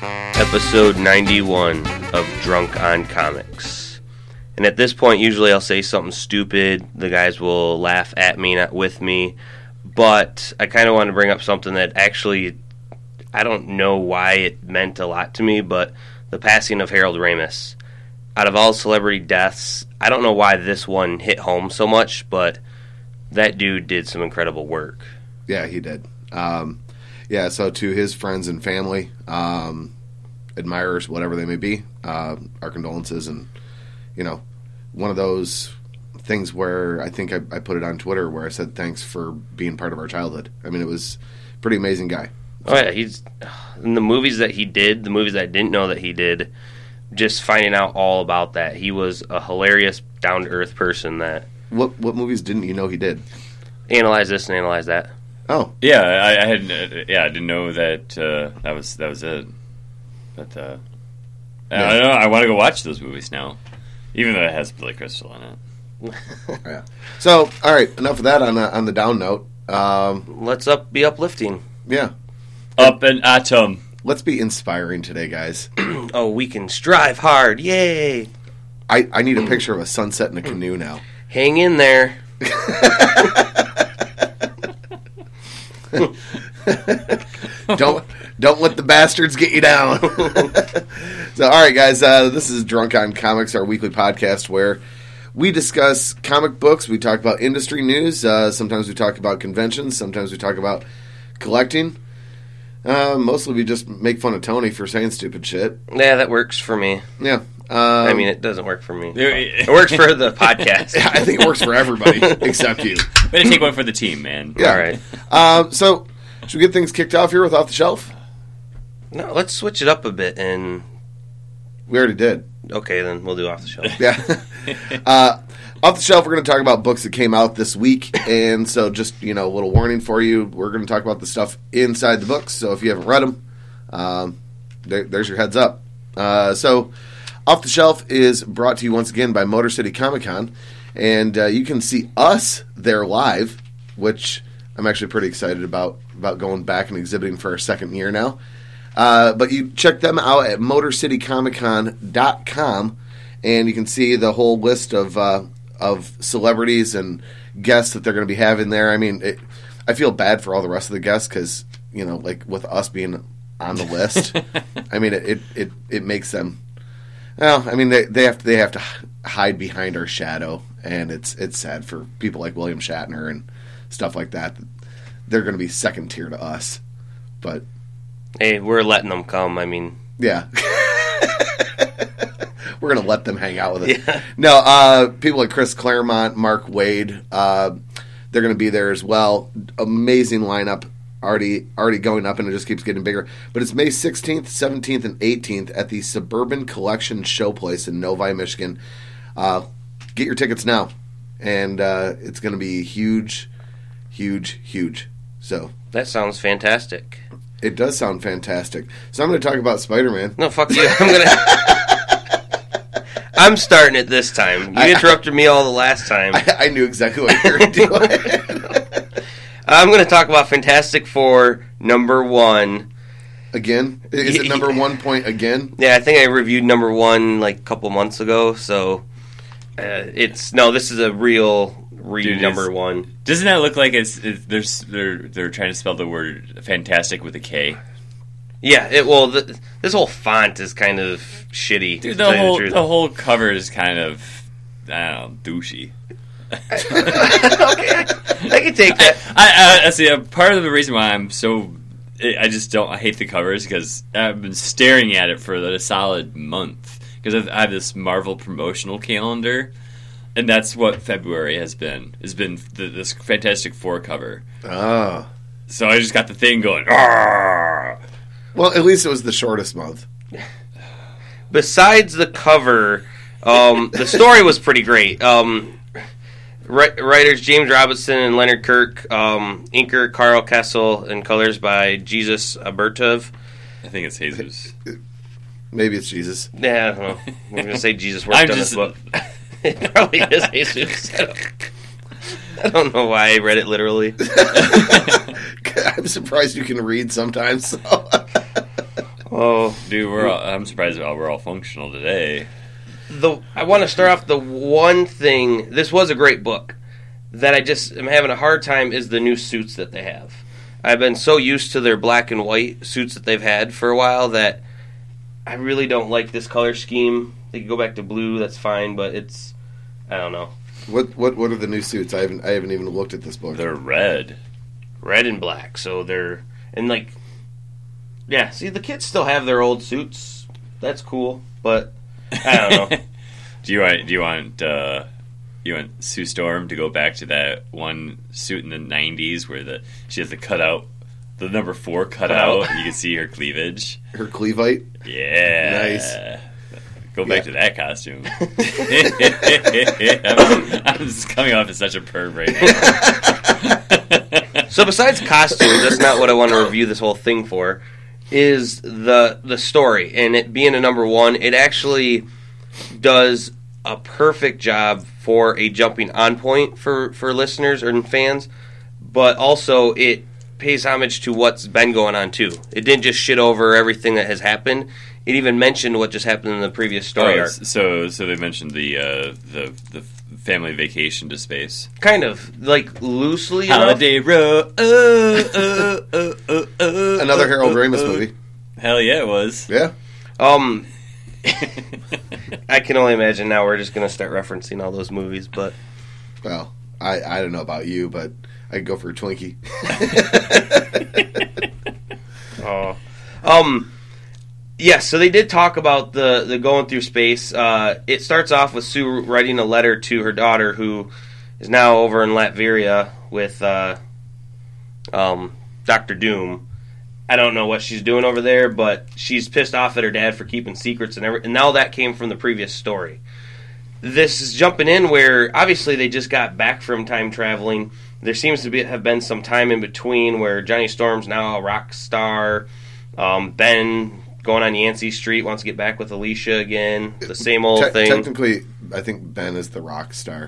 episode 91 of Drunk on Comics. And at this point, usually I'll say something stupid. The guys will laugh at me, not with me. But I kind of want to bring up something that actually, I don't know why it meant a lot to me, but the passing of Harold Ramis. Out of all celebrity deaths, I don't know why this one hit home so much, but that dude did some incredible work. Yeah, he did. So to his friends and family, admirers, whatever they may be, our condolences. And, one of those things where I think I put it on Twitter where I said thanks for being part of our childhood. I mean, it was a pretty amazing guy. Oh, yeah, he's in the movies that he did, the movies that I didn't know that he did, just finding out all about that. He was a hilarious, down-to-earth person that... What movies didn't you know he did? Analyze this and analyze that. Oh. Yeah, I didn't know that that was it. But I don't know, I want to go watch those movies now. Even though it has Billy Crystal in it. Yeah. So, all right, enough of that on the down note. Let's be uplifting. Yeah. Up and atom. Let's be inspiring today, guys. Oh, we can strive hard. Yay. I need a picture of a sunset in a canoe now. Hang in there. Don't let the bastards get you down. So, all right, guys, this is Drunk on Comics, our weekly podcast where we discuss comic books. We talk about industry news. Sometimes we talk about conventions. Sometimes we talk about collecting. Mostly we just make fun of Tony for saying stupid shit. Yeah, that works for me. Yeah. I mean, it doesn't work for me. It works for the podcast. I think it works for everybody except you. Way to take one for the team, man. Yeah. All right. So, should we get things kicked off here with Off the Shelf? No, let's switch it up a bit and... We already did. Okay, then we'll do Off the Shelf. Yeah. Off the Shelf, we're going to talk about books that came out this week. And so just, a little warning for you. We're going to talk about the stuff inside the books. So if you haven't read them, there's your heads up. So Off the Shelf is brought to you once again by Motor City Comic Con. And you can see us there live, which I'm actually pretty excited about going back and exhibiting for our second year now. But you check them out at MotorCityComicCon.com, and you can see the whole list of celebrities and guests that they're going to be having there. I mean, I feel bad for all the rest of the guests because, like with us being on the list, I mean, it makes them. Well, I mean, they have to hide behind our shadow, and it's sad for people like William Shatner and stuff like that. They're going to be second tier to us, but. Hey, we're letting them come. I mean... Yeah. We're going to let them hang out with us. Yeah. No, people like Chris Claremont, Mark Waid, they're going to be there as well. Amazing lineup. Already going up, and it just keeps getting bigger. But it's May 16th, 17th, and 18th at the Suburban Collection Showplace in Novi, Michigan. Get your tickets now. And it's going to be huge, huge, huge. So that sounds fantastic. It does sound fantastic. So I'm going to talk about Spider-Man. No, fuck you. I'm starting it this time. You interrupted me all the last time. I knew exactly what you were doing. I'm going to talk about Fantastic Four #1. Again? Is it number 1 point again? Yeah, I think I reviewed #1 like a couple months ago, so this is a real #1. Doesn't that look like they're trying to spell the word fantastic with a K? Yeah, this whole font is kind of shitty. Dude, the whole cover is kind of, I don't know, douchey. Okay, I can take that. I see. Part of the reason why I hate the covers because I've been staring at it for a solid month because I have this Marvel promotional calendar. And that's what February has been this Fantastic Four cover. Oh. So I just got the thing going. Argh! Well, at least it was the shortest month. Besides the cover, the story was pretty great. Writers James Robinson and Leonard Kirk, inker Carl Kessel, and colors by Jesus Aburtov. I think it's Jesus. Maybe it's Jesus. Yeah, I don't know. I'm going to say Jesus worked on this book. It probably is Jesus. I don't know why I read it literally. I'm surprised you can read sometimes. So. Oh, Dude, I'm surprised we're all functional today. I want to start off the one thing. This was a great book that I just am having a hard time is the new suits that they have. I've been so used to their black and white suits that they've had for a while that I really don't like this color scheme. They could go back to blue, that's fine, but I don't know. What are the new suits? I haven't even looked at this book. They're red. Red and black, so they're yeah. See, the kids still have their old suits. That's cool, but I don't know. Do you want Sue Storm to go back to that one suit in the '90s where she has the number 4 cut out? You can see her cleavage. Her cleavite. Yeah, nice. Go back to that costume. I'm just coming off as such a perv right now. So besides costumes, that's not what I want to review this whole thing for, is the story. And it being a number 1, it actually does a perfect job for a jumping on point for listeners and fans, but also it pays homage to what's been going on too. It didn't just shit over everything that has happened. It even mentioned what just happened in the previous story arc. So they mentioned the family vacation to space. Kind of, like, loosely Holiday Row. Another Harold Ramis movie. Hell yeah, it was. Yeah. I can only imagine now we're just going to start referencing all those movies, but... Well, I don't know about you, but I'd go for a Twinkie. Yeah, so they did talk about the going through space. It starts off with Sue writing a letter to her daughter, who is now over in Latveria with Dr. Doom. I don't know what she's doing over there, but she's pissed off at her dad for keeping secrets and now that came from the previous story. This is jumping in where obviously they just got back from time traveling. There seems to have been some time in between where Johnny Storm's now a rock star. Ben going on Yancey Street wants to get back with Alicia again. The same old thing. Technically, I think Ben is the rock star.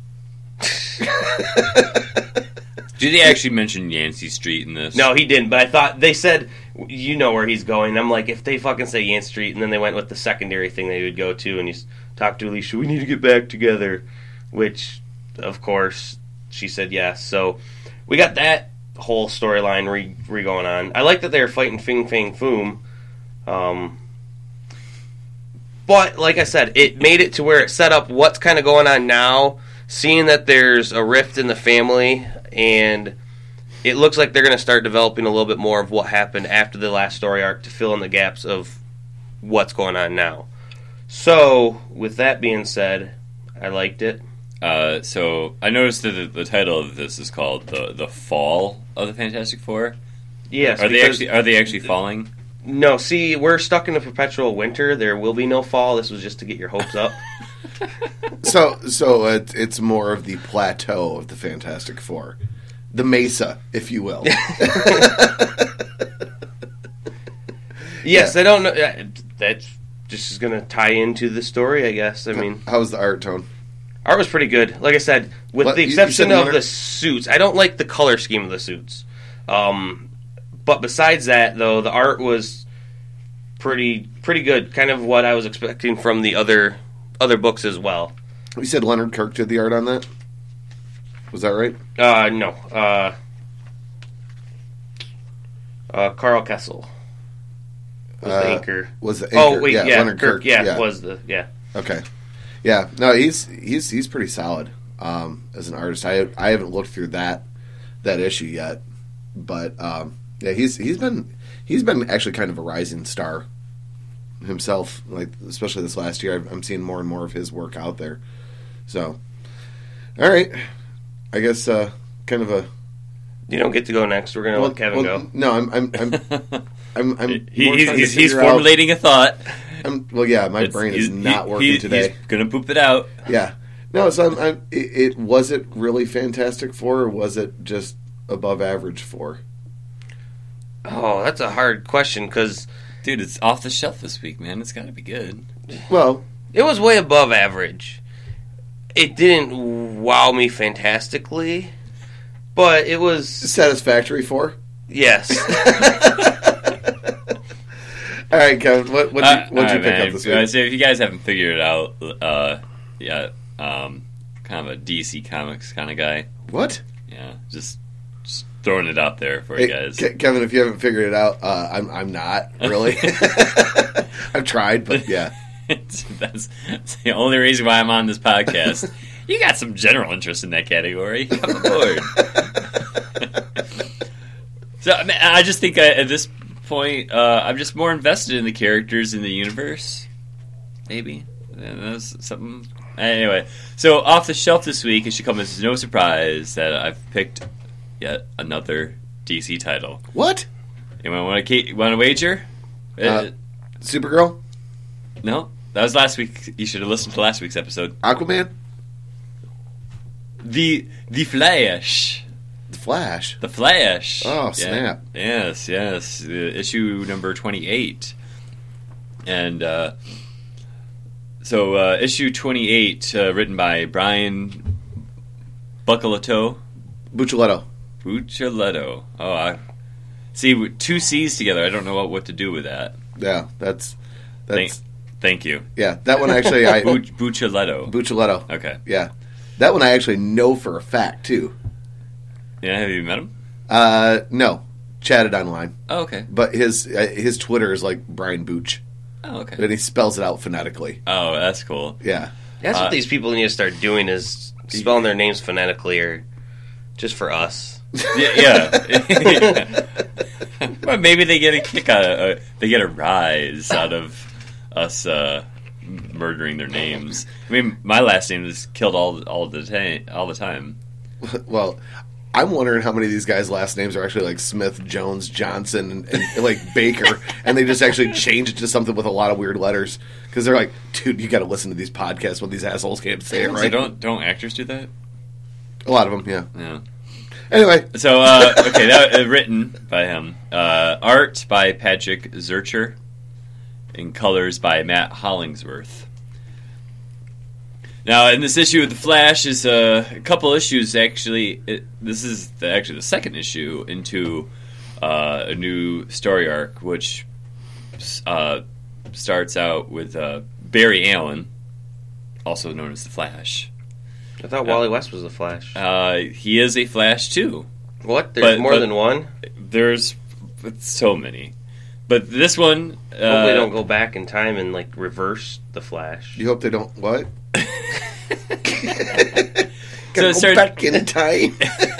Did he actually mention Yancey Street in this? No, he didn't, but I thought they said, you know where he's going. I'm like, if they fucking say Yancey Street, and then they went with the secondary thing they would go to, and he's talked to Alicia, we need to get back together, which, of course, she said yes. So we got that whole storyline re going on. I like that they're fighting Fin Fang Foom. But, like I said, it made it to where it set up what's kind of going on now, seeing that there's a rift in the family, and it looks like they're going to start developing a little bit more of what happened after the last story arc to fill in the gaps of what's going on now. So, with that being said, I liked it. So, I noticed that the title of this is called The Fall of the Fantastic Four. Yes. Are they actually falling? No, see, we're stuck in a perpetual winter. There will be no fall. This was just to get your hopes up. So it's more of the plateau of the Fantastic Four. The mesa, if you will. Yes, I don't know. That just is going to tie into the story, I guess. I mean, how's the art tone? Art was pretty good. Like I said, with the exception of the suits. I don't like the color scheme of the suits. But besides that, though, the art was pretty good. Kind of what I was expecting from the other books as well. You said Leonard Kirk did the art on that? Was that right? No. Carl Kessel was the inker. Was the inker? Oh wait, yeah, Leonard Kirk. Yeah, was the Okay. Yeah, no, he's pretty solid as an artist. I haven't looked through that issue yet, but yeah, he's been actually kind of a rising star himself. Like especially this last year, I'm seeing more and more of his work out there. So, all right, I guess kind of a. You don't get to go next. We're gonna let Kevin go. No, He's formulating a thought. My brain is not working today. He's gonna poop it out. Yeah, no. So was it really Fantastic Four, or was it just above average Four? Oh, that's a hard question because, dude, it's off the shelf this week, man. It's got to be good. Well, it was way above average. It didn't wow me fantastically, but it was satisfactory. Four. Yes. All right, Kevin. What'd you pick up this week? So if you guys haven't figured it out, kind of a DC Comics kind of guy. What? Yeah, just throwing it out there for you guys. Kevin, if you haven't figured it out, I'm not really. I've tried, but yeah. That's the only reason why I'm on this podcast. You got some general interest in that category. Come aboard. So I just think at this point, I'm just more invested in the characters in the universe. Maybe. That's something. Anyway, so off the shelf this week, it should come as no surprise that I've picked yet another DC title. What? Anyone want to wager? Supergirl? No, that was last week. You should have listened to last week's episode. Aquaman? The Flash. The Flash? The Flash. Oh, snap. Yeah. Yes. Issue number 28. And so issue 28, written by Brian Buccellato. Buccellato. Oh, see, with two C's together, I don't know what to do with that. Yeah, that's Thank you. Yeah, that one actually Buccellato. Buccellato. Okay. Yeah. That one I actually know for a fact, too. Yeah, have you met him? No. Chatted online. Oh, okay. But his Twitter is like Brian Booch. Oh, okay. And he spells it out phonetically. Oh, that's cool. Yeah. That's what these people need to start doing is spelling their names phonetically or just for us. Yeah. Well, maybe they get a kick out of they get a rise out of us murdering their names. I mean, my last name is killed all the time. Well, I'm wondering how many of these guys' last names are actually like Smith, Jones, Johnson, and like Baker, and they just actually change it to something with a lot of weird letters because they're like, dude, you got to listen to these podcasts when these assholes can't say it right. So don't actors do that? A lot of them, yeah. Yeah. Anyway, so okay, that written by him, art by Patrick Zurcher, and colors by Matt Hollingsworth. Now, in this issue of The Flash is a couple issues, actually. This is actually the second issue into a new story arc, which starts out with Barry Allen, also known as The Flash. I thought Wally West was the Flash. He is a Flash, too. What? There's more than one? There's so many. But this one... Hope they don't go back in time and, like, reverse the Flash. You hope they don't... What? So go back in time.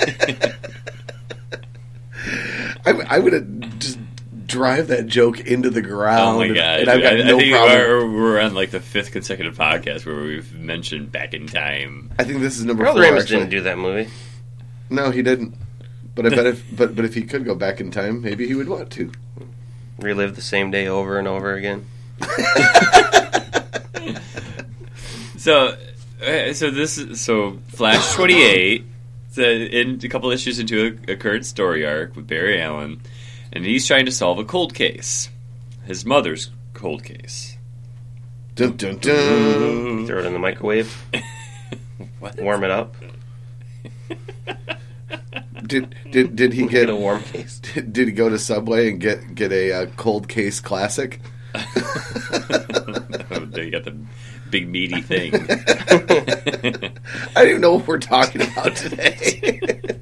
I would have just drive that joke into the ground. Oh my god! And I've got no problem. We're on like the 5th consecutive podcast where we've mentioned Back in Time. I think this is number Harold 4. Ramis actually didn't do that movie. No, he didn't. But I bet if he could go back in time, maybe he would want to relive the same day over and over again. So Flash 28. In a couple issues into a current story arc with Barry Allen, and he's trying to solve a cold case, his mother's cold case. Dun, dun, dun. Throw it in the microwave. Warm it up. Did he get a warm case? Did he go to Subway and get a cold case classic? They got the big meaty thing. I don't even know what we're talking about today.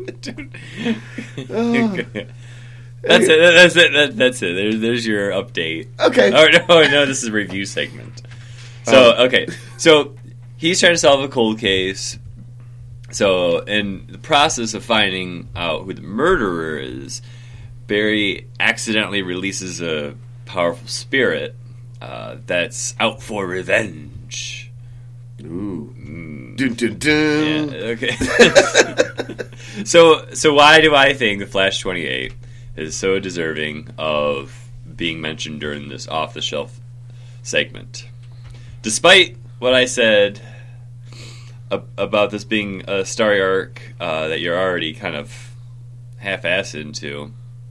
That's it. That's it. There's your update. Okay. Oh no, this is a review segment. So okay, so he's trying to solve a cold case. So in the process of finding out who the murderer is, Barry accidentally releases a powerful spirit that's out for revenge. Ooh. Dun, dun, dun. Yeah, okay. So why do I think the Flash 28 is so deserving of being mentioned during this off-the-shelf segment? Despite what I said about this being a story arc that you're already kind of half-assed into,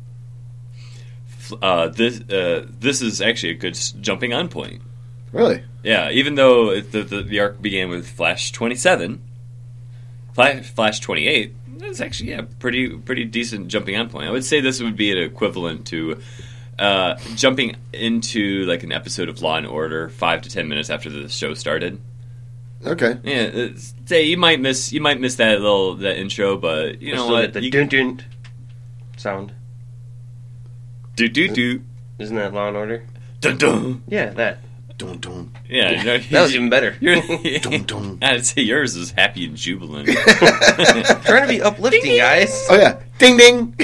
this is actually a good jumping-on point. Really? Yeah, even though the arc began with Flash 27, Flash 28, it's actually pretty decent jumping-on point. I would say this would be an equivalent to jumping into like an episode of Law and Order 5 to 10 minutes after the show started. Okay. Yeah, say you might miss that intro, but you know what? The dun dun sound. Do do do. Isn't that Law and Order? Dun dun. Yeah, that. Dun dun. Yeah, no, That was even better. Dun dun. I'd say yours is happy and jubilant. Trying to be uplifting, guys. Oh yeah. Ding ding.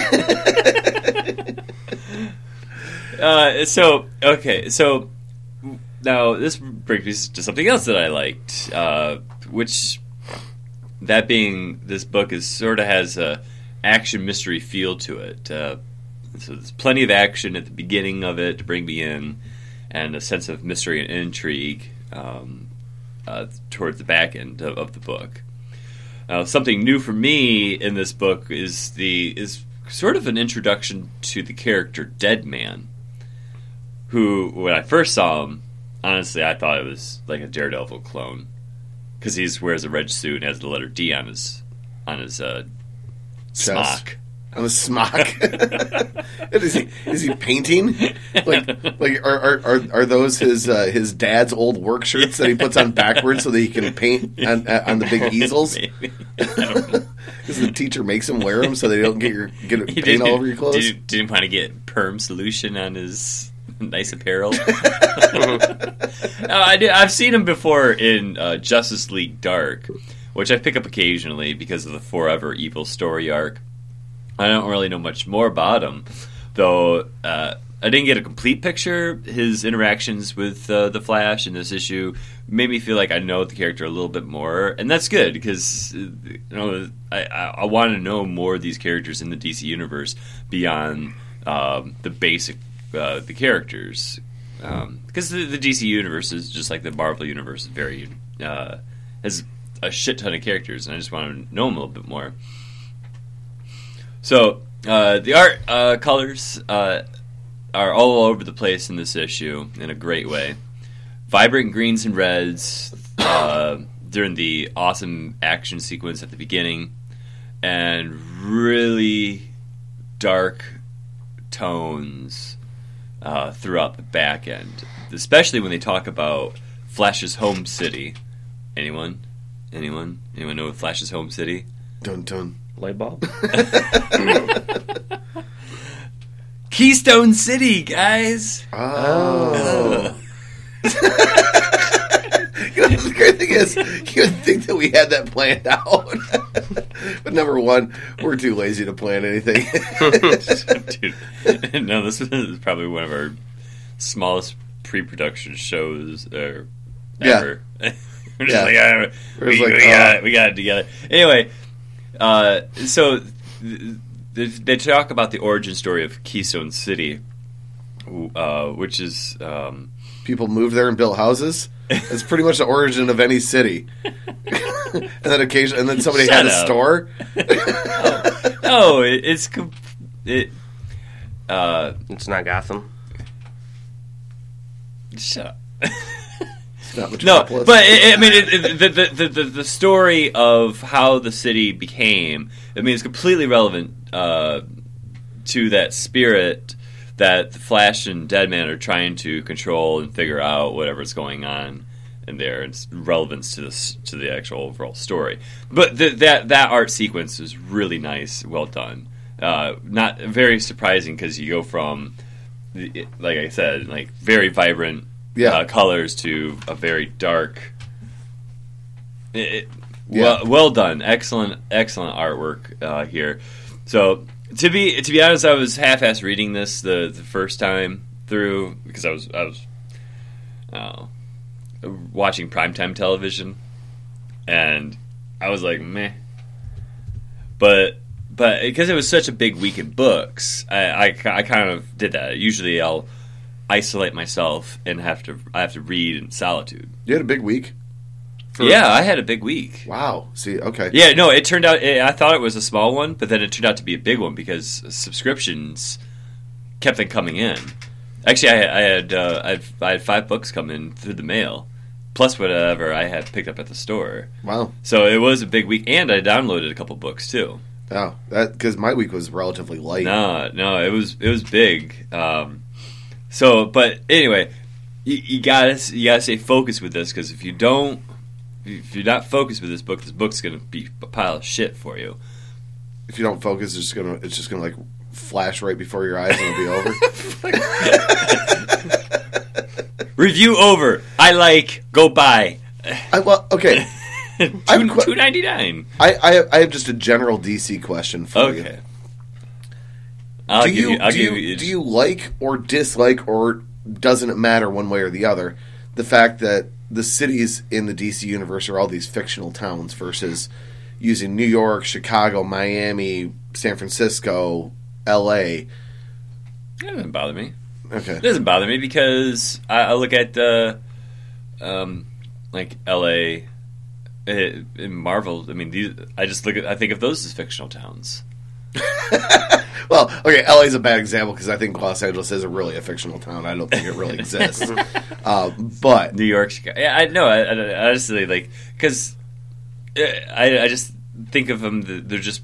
So now this brings me to something else that I liked, which that being this book is sort of has a action mystery feel to it. So there's plenty of action at the beginning of it to bring me in, and a sense of mystery and intrigue towards the back end of the book. Something new for me in this book is sort of an introduction to the character Deadman, who, when I first saw him, honestly, I thought it was like a Daredevil clone, because he wears a red suit and has the letter D on his smock. On the smock. is he painting? Like are those his dad's old work shirts that he puts on backwards so that he can paint on the big easels? Because the teacher makes him wear them so they don't get paint all over your clothes. Didn't want to get perm solution on his nice apparel. I've seen him before in Justice League Dark, which I pick up occasionally because of the Forever Evil story arc. I don't really know much more about him, though I didn't get a complete picture. His interactions with the Flash in this issue made me feel like I know the character a little bit more, and that's good because I want to know more of these characters in the DC universe beyond the basic the characters, because the DC universe is just like the Marvel universe, very has a shit ton of characters, and I just want to know them a little bit more. So the art colors are all over the place in this issue in a great way. Vibrant greens and reds during the awesome action sequence at the beginning, and really dark tones throughout the back end, especially when they talk about Flash's home city. Anyone know Flash's home city? Dun dun. Light bulb. Keystone City, guys. Oh. The great thing is, you would think that we had that planned out. But number one, we're too lazy to plan anything. Dude, no, this is probably one of our smallest pre-production shows ever. We're just like, we got it together. Anyway, so they talk about the origin story of Keystone City, which is people moved there and built houses. It's pretty much the origin of any city. and then somebody had a store. No, it's not Gotham. Shut up. No, but the story of how the city became, it's completely relevant to that spirit that the Flash and Deadman are trying to control and figure out whatever's going on in there, and its relevance to the actual overall story. But that art sequence is really nice, well done. Not very surprising because you go from, like I said, like very vibrant colors to a very dark. Well done, excellent artwork here. So to be honest, I was half-assed reading this the first time through because I was watching primetime television, and I was like, meh. But because it was such a big week in books, I kind of did that. Usually I'll isolate myself and I have to read in solitude. You had a big week? I had a big week. Wow. See, okay. Yeah, no, it turned out, I thought it was a small one, but then it turned out to be a big one because subscriptions kept on coming in. Actually, I had 5 books come in through the mail, plus whatever I had picked up at the store. Wow. So it was a big week, and I downloaded a couple books too. Oh, that because my week was relatively light. No, it was big. So, but anyway, you gotta stay focused with this, because if you're not focused with this book's gonna be a pile of shit for you. If you don't focus, it's just gonna like flash right before your eyes and it'll be over. Review over. Go buy. Well, okay. $2.99. I have just a general DC question for you. Okay. Do you like or dislike, or doesn't it matter one way or the other, the fact that the cities in the DC universe are all these fictional towns versus using New York, Chicago, Miami, San Francisco, L.A.? That doesn't bother me. Okay. It doesn't bother me because I look at like L.A. in Marvel. I mean, I think of those as fictional towns. Well, okay, LA's a bad example because I think Los Angeles isn't really a fictional town. I don't think it really exists. But New York, Chicago. Yeah, I know. I honestly, like, because I just think of them. They're just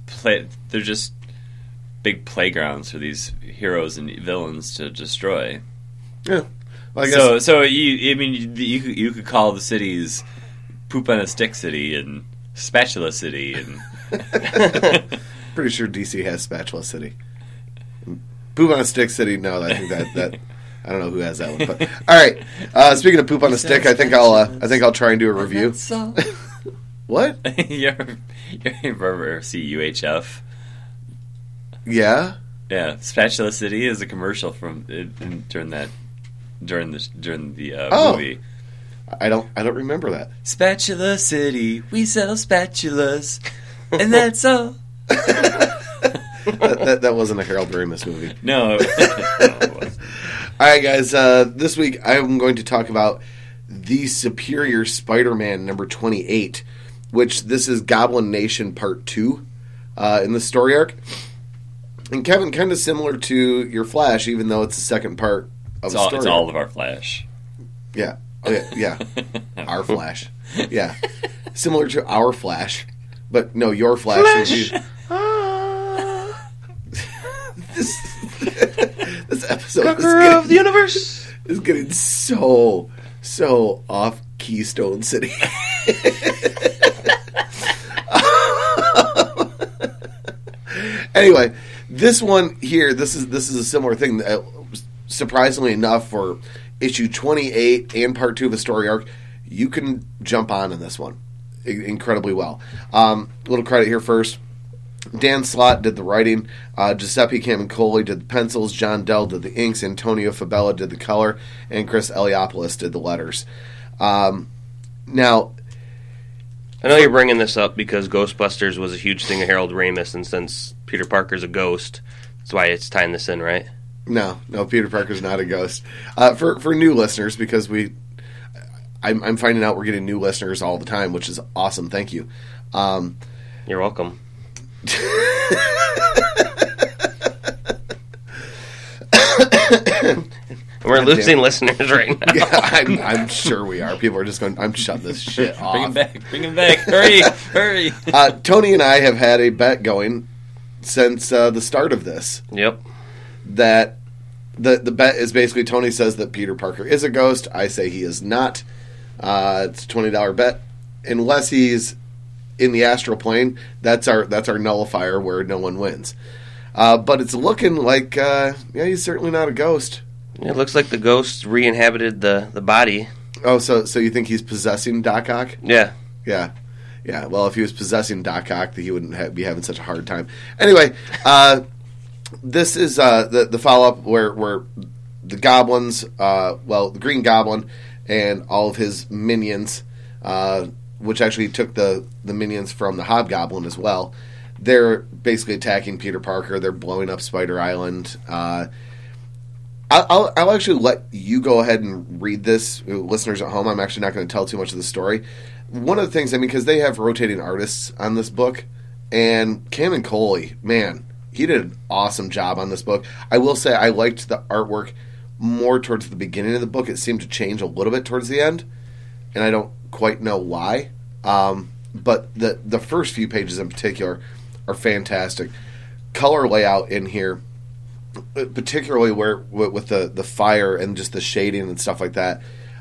big playgrounds for these heroes and villains to destroy. yeah, well, I guess So you could call the cities Poop on a Stick City and Spatula City and. pretty sure DC has Spatula City. Poop on a Stick City. No, I think that I don't know who has that one. But all right. Speaking of poop on a stick, I think I'll try and do a review. What? you ever see UHF? Yeah. Yeah, Spatula City is a commercial from during the movie. I don't remember that. Spatula City, we sell spatulas, and that's all. that wasn't a Harold Ramis movie. No. It wasn't. All right, guys. This week I'm going to talk about The Superior Spider-Man number 28, which this is Goblin Nation Part 2 in the story arc. And Kevin, kind of similar to your Flash, even though it's the second part of the story. It's all of our Flash. Yeah. Oh, yeah. Our Flash. Yeah. Similar to our Flash. But no, your Flash. This episode of the universe is getting so off Keystone City. Anyway, this one here, this is a similar thing. Surprisingly enough, for issue 28 and part 2 of a story arc, you can jump on in this one incredibly well. Little credit here first. Dan Slott did the writing. Giuseppe Camuncoli did the pencils. John Dell did the inks. Antonio Fabella did the color. And Chris Eliopoulos did the letters. Now, I know you're bringing this up because Ghostbusters was a huge thing of Harold Ramis, and since Peter Parker's a ghost, that's why it's tying this in, right? No, Peter Parker's not a ghost. For new listeners, because I'm finding out we're getting new listeners all the time, which is awesome. Thank you. You're welcome. We're losing listeners right now. Yeah, I'm sure we are. People are just going, I'm shutting this shit off. Bring him back. Hurry. Tony and I have had a bet going since the start of this. Yep. That the bet is basically Tony says that Peter Parker is a ghost. I say he is not. It's a $20 bet. Unless he's in the astral plane, that's our nullifier where no one wins. But it's looking like, he's certainly not a ghost. It looks like the ghost re-inhabited the body. Oh, so you think he's possessing Doc Ock? Yeah. Yeah. Well, if he was possessing Doc Ock, he wouldn't be having such a hard time. Anyway, this is the follow-up where the goblins, the Green Goblin and all of his minions, which actually took the minions from the Hobgoblin as well, they're basically attacking Peter Parker. They're blowing up Spider Island. I'll actually let you go ahead and read this, listeners at home. I'm actually not going to tell too much of the story. One of the things, because they have rotating artists on this book, and Camuncoli, man, he did an awesome job on this book. I will say I liked the artwork more towards the beginning of the book. It seemed to change a little bit towards the end, and I don't quite know why. But the first few pages in particular are fantastic. Color layout in here particularly where with the fire and just the shading and stuff like that.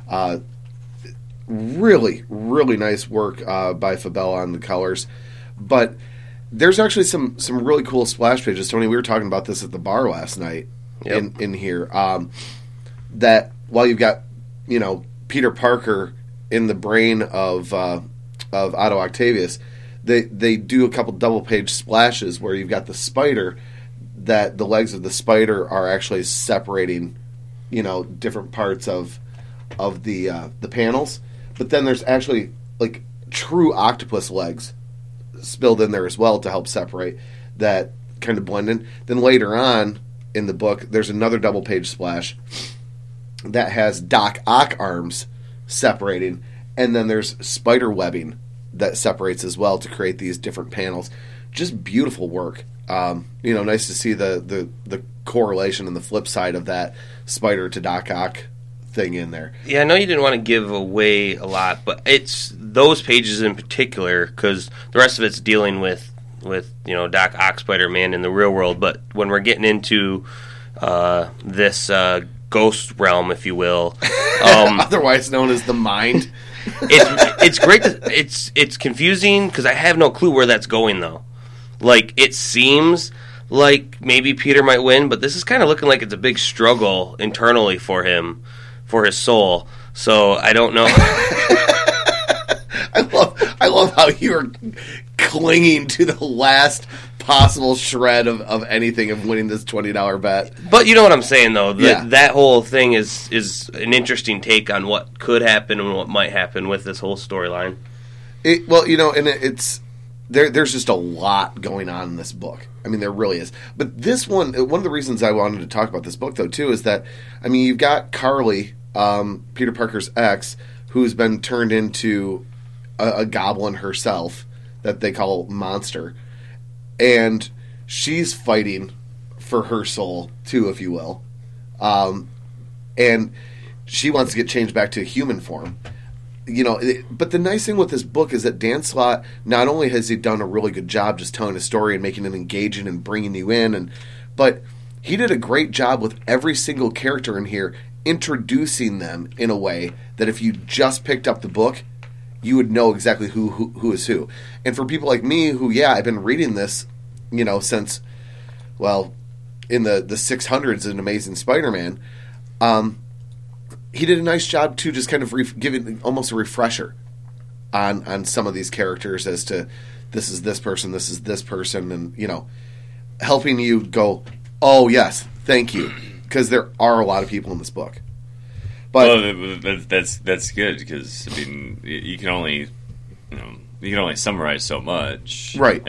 Really, really nice work by Fabella on the colors. But there's actually some really cool splash pages. Tony, we were talking about this at the bar last night. Yep. In here, that while you've got Peter Parker in the brain of Otto Octavius, they do a couple double page splashes where you've got the spider, that the legs of the spider are actually separating, different parts of the panels, but then there's actually like true octopus legs spilled in there as well to help separate that kind of blend in. Then later on in the book, there's another double page splash that has Doc Ock arms separating, and then there's spider webbing that separates as well to create these different panels. Just beautiful work. Nice to see the correlation and the flip side of that spider to Doc Ock thing in there. Yeah, I know you didn't want to give away a lot, but it's those pages in particular, because the rest of it's dealing with Doc Ock, Spider-Man in the real world. But when we're getting into this ghost realm, if you will, otherwise known as the mind, it's great. It's confusing because I have no clue where that's going though. Like, it seems like maybe Peter might win, but this is kind of looking like it's a big struggle internally for him, for his soul. So I don't know. I love how you're clinging to the last possible shred of anything of winning this $20 bet. But you know what I'm saying, though. Yeah. That whole thing is an interesting take on what could happen and what might happen with this whole storyline. There's just a lot going on in this book. I mean, there really is. But this one of the reasons I wanted to talk about this book, though, too, is that, I mean, you've got Carly, Peter Parker's ex, who's been turned into a goblin herself that they call Monster. And she's fighting for her soul, too, if you will. And she wants to get changed back to a human form. But the nice thing with this book is that Dan Slott, not only has he done a really good job just telling a story and making it engaging and bringing you in, but he did a great job with every single character in here, introducing them in a way that if you just picked up the book, you would know exactly who is who. And for people like me, who, I've been reading this, since, in the 600s, an Amazing Spider-Man, he did a nice job, too, just kind of giving almost a refresher on some of these characters as to this is this person, and, helping you go, oh, yes, thank you, because there are a lot of people in this book. But that's good, because, I mean, you can only summarize so much. Right.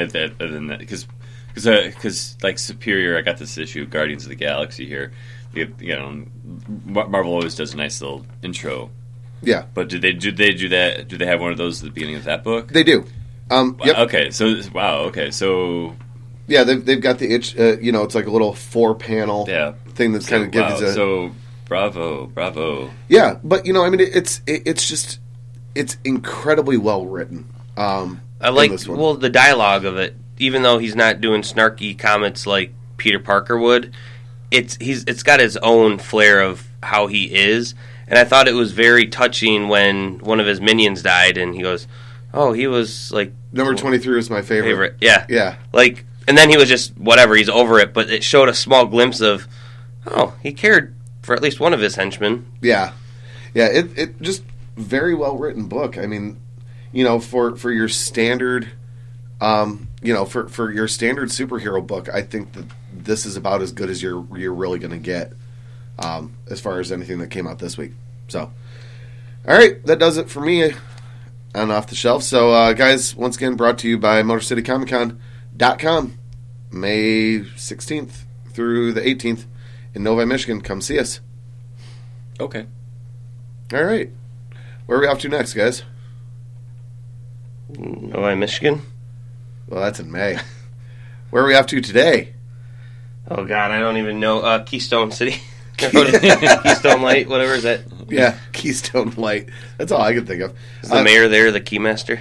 Because like Superior, I got this issue of Guardians of the Galaxy here. Marvel always does a nice little intro. Yeah. But do they do that? Do they have one of those at the beginning of that book? They do. Yep. Okay. So. Yeah, they've got the itch. It's like a little 4-panel thing that's kind of gives you. So bravo. Yeah, but it's incredibly well written. I like the dialogue of it, even though he's not doing snarky comments like Peter Parker would. It's got its own flair of how he is, and I thought it was very touching when one of his minions died, and he goes, "Oh, he was like number 23 was my favorite." Yeah. Like, and then he was just whatever. He's over it, but it showed a small glimpse of, he cared for at least one of his henchmen. Yeah. It just very well written book. I mean, for your standard, for your standard superhero book, I think that this is about as good as you're really going to get, as far as anything that came out this week. So, all right, that does it for me on Off the Shelf. So, guys, once again, brought to you by MotorCityComicCon.com, May 16th through the 18th in Novi, Michigan. Come see us. Okay. All right. Where are we off to next, guys? Novi, Michigan? Well, that's in May. Where are we off to today? Oh, God, I don't even know. Keystone City. Keystone Light, whatever is that? Yeah, Keystone Light. That's all I can think of. Is the mayor there the keymaster?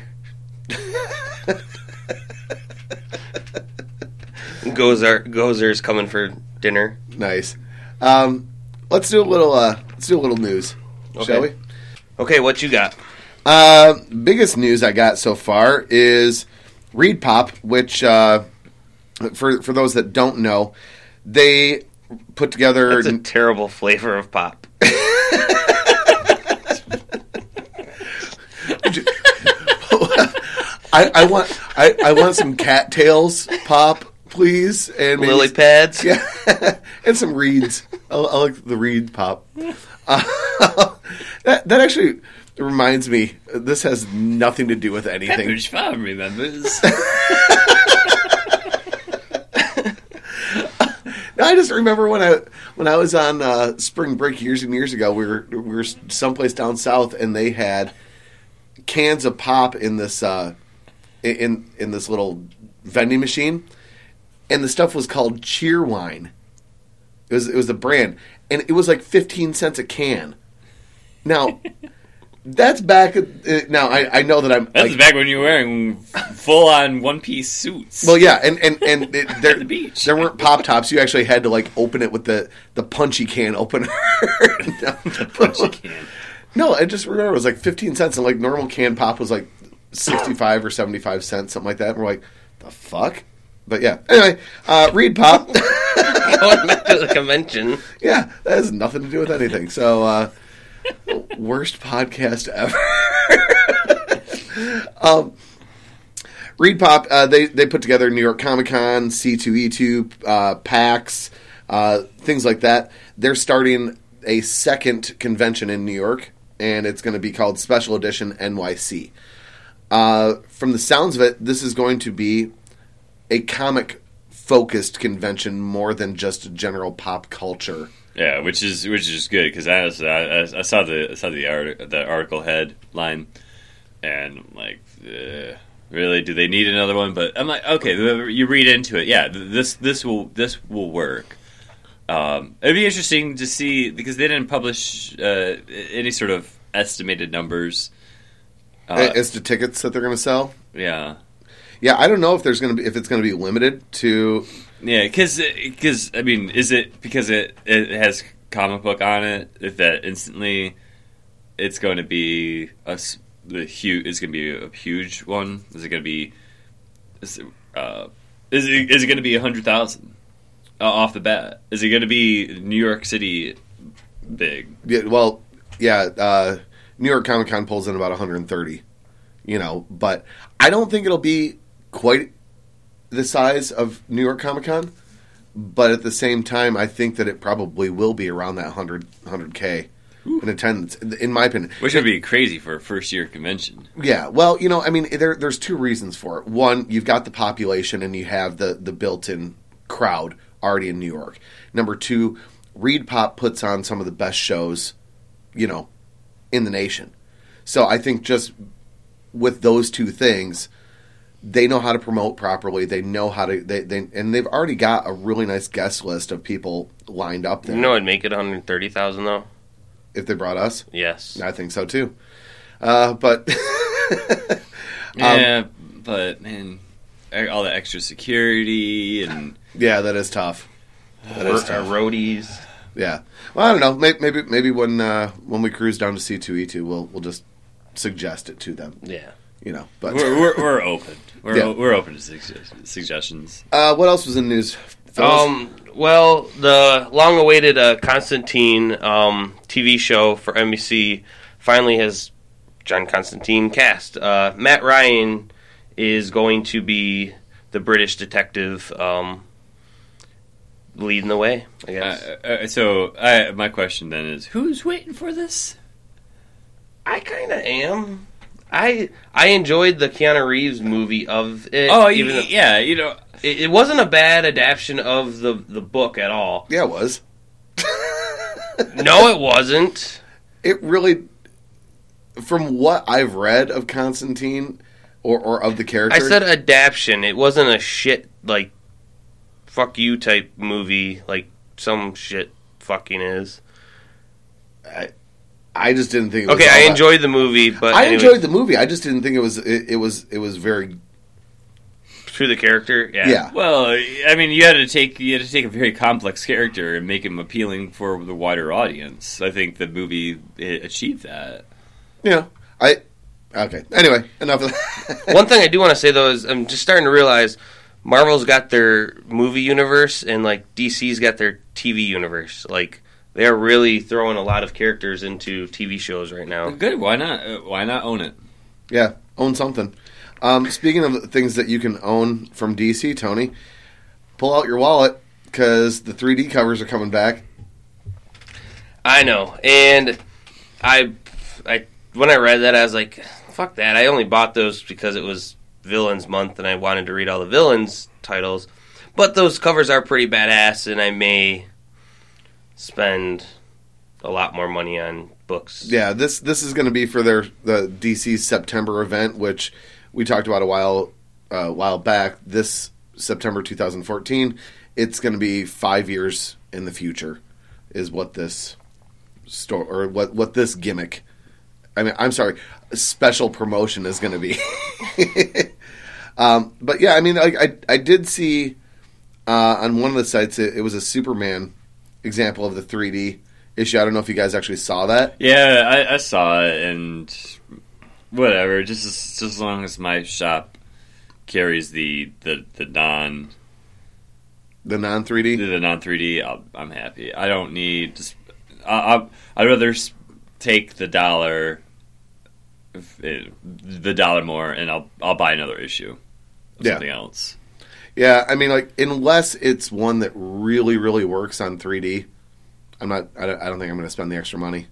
Gozer's coming for dinner. Nice. Let's do a little news, shall we? Okay, what you got? Biggest news I got so far is Reed Pop, which for those that don't know, they put together. That's a terrible flavor of pop. I want some cattails pop, please, and maybe, Lily pads. yeah, and some reeds. I like the reed pop. That actually reminds me. This has nothing to do with anything. Pepperidge Farm remembers. I just remember when I was on spring break years and years ago. We were someplace down south, and they had cans of pop in this in this little vending machine, and the stuff was called Cheerwine. It was the brand, and it was like 15 cents a can. Now, that's back. Now I know that I'm. That's back when you were wearing full-on one-piece suits. Well, yeah, and there, the beach. There weren't pop tops. You actually had to like open it with the punchy can opener. Punchy can. No, I just remember it was like 15 cents, and like normal canned pop was like 65 or 75 cents, something like that. And we're like, the fuck? But yeah. Anyway, Reed Pop. Going back to the convention. Yeah, that has nothing to do with anything. So, worst podcast ever. Reed Pop, they put together New York Comic Con, C2E2, PAX, things like that. They're starting a second convention in New York, and it's going to be called Special Edition NYC. From the sounds of it, this is going to be a comic-focused convention more than just a general pop culture. Yeah, which is good because I saw the article headline, and I'm like, really, do they need another one? But I'm like, okay, you read into it. Yeah, this will work. It'd be interesting to see because they didn't publish any sort of estimated numbers as to tickets that they're going to sell. Yeah. Yeah, I don't know if it's going to be limited to. Yeah, because I mean, is it because it has comic book on it that instantly it's going to be it's going to be a huge one? Is it going to be is it going to be 100,000 off the bat? Is it going to be New York City big? Yeah, well, yeah. New York Comic Con pulls in about 130. But I don't think it'll be quite the size of New York Comic Con, but at the same time, I think that it probably will be around that 100K in attendance, in my opinion. Which would be crazy for a first-year convention. Yeah, well, I mean, there's two reasons for it. One, you've got the population and you have the built-in crowd already in New York. Number two, Reed Pop puts on some of the best shows, in the nation. So I think just with those two things, they know how to promote properly. They know how to and they've already got a really nice guest list of people lined up there. It'd make it 130,000 though. If they brought us, yes, I think so too. But yeah, but man, all the extra security and yeah, that is tough. That is tough. Roadies. Yeah. Well, I don't know. Maybe when we cruise down to C2E2, we'll just suggest it to them. Yeah. But we're open. Yeah. We're open to suggestions. What else was in the news, Phyllis? Well, the long-awaited Constantine TV show for NBC finally has John Constantine cast. Matt Ryan is going to be the British detective leading the way, I guess. So my question then is, who's waiting for this? I kind of am. I enjoyed the Keanu Reeves movie of it. Oh, yeah, it wasn't a bad adaptation of the book at all. Yeah, it was. No, it wasn't. It really, from what I've read of Constantine or of the character, I said adaptation. It wasn't a shit like fuck you type movie like some shit fucking is. I just didn't think it was okay. I enjoyed the movie, but I enjoyed the movie. I just didn't think it was very To the character, yeah. Yeah. Well, I mean, you had to take a very complex character and make him appealing for the wider audience. I think the movie achieved that. Yeah. Okay. Anyway, enough of that. One thing I do want to say, though, is I'm just starting to realize Marvel's got their movie universe and, like, DC's got their TV universe. Like, they're really throwing a lot of characters into TV shows right now. Good. Why not? Why not own it? Yeah, own something. Speaking of things that you can own from DC, Tony, pull out your wallet because the 3D covers are coming back. I know, and I when I read that, I was like, fuck that. I only bought those because it was Villains Month and I wanted to read all the Villains titles. But those covers are pretty badass, and I may spend a lot more money on books. Yeah, this is going to be for the DC's September event, which we talked about a while back. This September 2014, it's going to be 5 years in the future, is what this store or what this gimmick. I mean, I'm sorry, special promotion is going to be. But yeah, I mean, I did see on one of the sites it was a Superman example of the 3D issue. I don't know if you guys actually saw that. Yeah, I saw it, and whatever. Just as long as my shop carries the non 3D, the non 3D, I'm happy. I don't need. I'd rather take the dollar more, and I'll buy another issue of something else. Yeah, I mean, like, unless it's one that really, really works on 3D, I don't think I'm going to spend the extra money.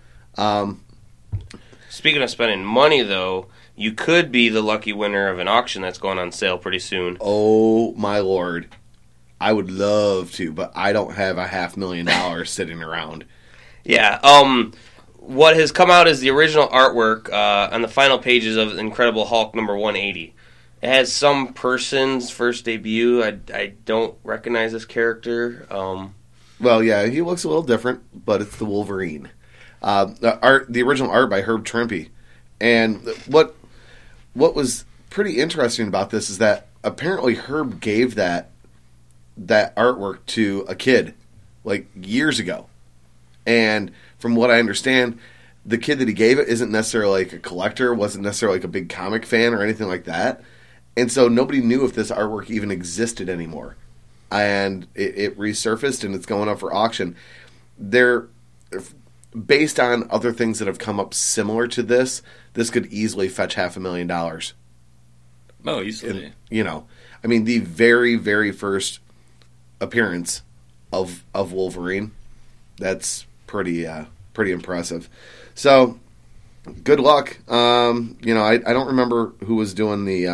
Speaking of spending money, though, you could be the lucky winner of an auction that's going on sale pretty soon. Oh, my Lord. I would love to, but I don't have $500,000 sitting around. Yeah, what has come out is the original artwork on the final pages of Incredible Hulk number 180. It has some person's first debut. I don't recognize this character. Well, yeah, he looks a little different, but it's the Wolverine. The original art by Herb Trimpe. And what was pretty interesting about this is that apparently Herb gave that artwork to a kid, like, years ago. And from what I understand, the kid that he gave it isn't necessarily like a collector, wasn't necessarily like a big comic fan or anything like that. And so nobody knew if this artwork even existed anymore. And it resurfaced and it's going up for auction. They're based on other things that have come up similar to this could easily fetch $500,000. Oh, easily. And, you know, I mean, the very, very first appearance of Wolverine, that's pretty impressive. So, good luck. You know, I don't remember who was doing the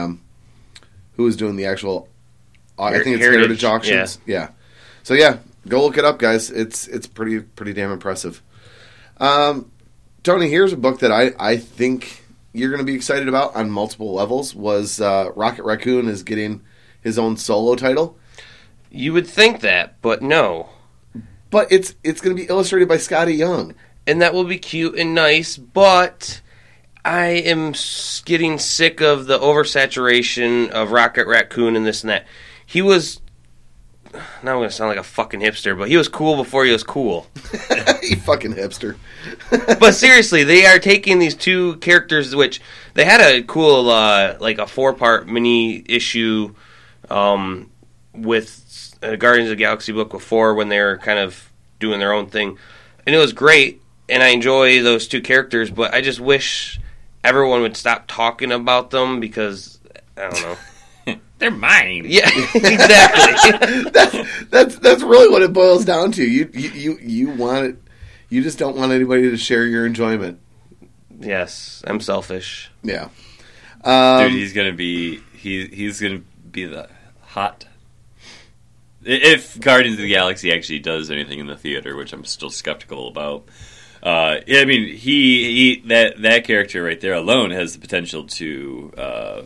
actual. I think it's Heritage Auctions. Yeah. So yeah, go look it up, guys. It's pretty damn impressive. Tony, here's a book that I think you're going to be excited about on multiple levels. Was Rocket Raccoon is getting his own solo title. You would think that, but no. But it's going to be illustrated by Scotty Young. And that will be cute and nice, but I am getting sick of the oversaturation of Rocket Raccoon and this and that. He was, now I'm going to sound like a fucking hipster, but he was cool before he was cool. You fucking hipster. But seriously, they are taking these two characters, which they had a cool, like a 4-part mini issue with Guardians of the Galaxy book before when they were kind of doing their own thing. And it was great. And I enjoy those two characters, but I just wish everyone would stop talking about them because, I don't know. They're mine. Yeah, exactly. that's really what it boils down to. You want it. You just don't want anybody to share your enjoyment. Yes, I'm selfish. Yeah. Dude, he's gonna be the hot. If Guardians of the Galaxy actually does anything in the theater, which I'm still skeptical about. I mean, he that character right there alone has the potential to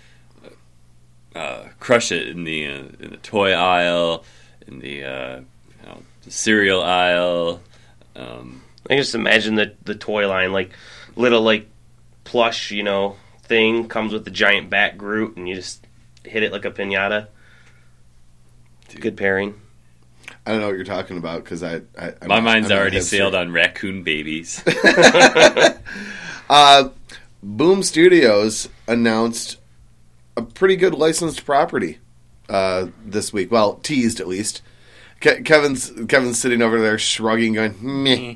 crush it in the toy aisle, in the cereal aisle. I can just imagine the toy line, like little like plush, thing comes with the giant bat Groot, and you just hit it like a pinata. Good pairing. I don't know what you're talking about because my mind's I'm already hipster. sailed on raccoon babies. Boom Studios announced a pretty good licensed property this week. Well, teased at least. Kevin's sitting over there shrugging, going meh.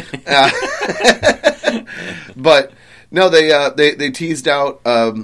But no, they teased out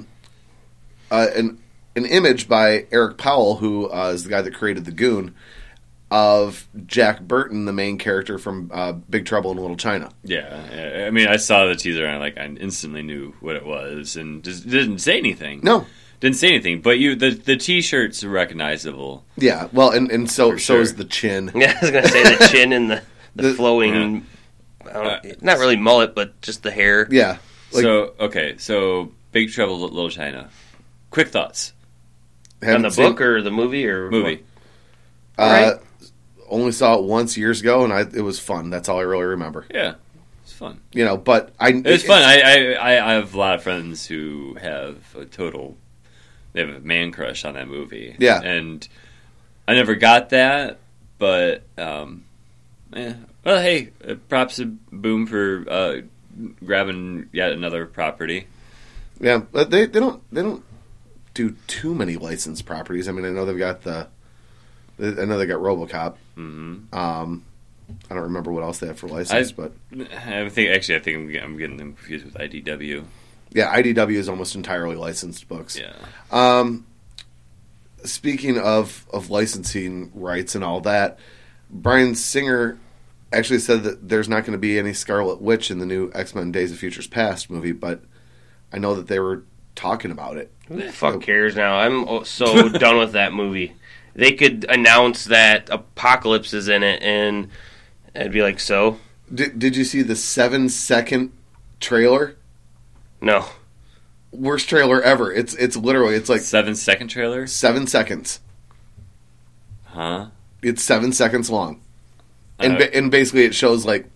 an image by Eric Powell, who is the guy that created the Goon, of Jack Burton, the main character from Big Trouble in Little China. Yeah, I mean, I saw the teaser and I instantly knew what it was, and just didn't say anything. No, didn't say anything. But the T-shirt's recognizable. yeah. Well, and so sure. is the chin. Yeah, I was going to say the chin and the flowing, not really mullet, but just the hair. Yeah. So Big Trouble in Little China. Quick thoughts. On the book or the movie or movie? Right. Only saw it once years ago, and it was fun. That's all I really remember. Yeah, it's fun. But It's fun. I have a lot of friends who have they have a man crush on that movie. Yeah. And I never got that, but well, hey, props to Boom for grabbing yet another property. Yeah, but they don't do too many licensed properties. I mean, I know they got RoboCop. Mm-hmm. I don't remember what else they have for license, but I think I'm getting them confused with IDW. yeah, IDW is almost entirely licensed books. Yeah. Speaking of licensing rights and all that, Bryan Singer actually said that there's not going to be any Scarlet Witch in the new X-Men Days of Futures Past movie, but I know that they were talking about it. Who the fuck cares now? I'm so done with that movie. They could announce that Apocalypse is in it, and I'd be like, so? Did you see the 7-second trailer? No. Worst trailer ever. It's literally, it's like 7-second trailer? 7 seconds. Huh? It's 7 seconds long. And basically it shows like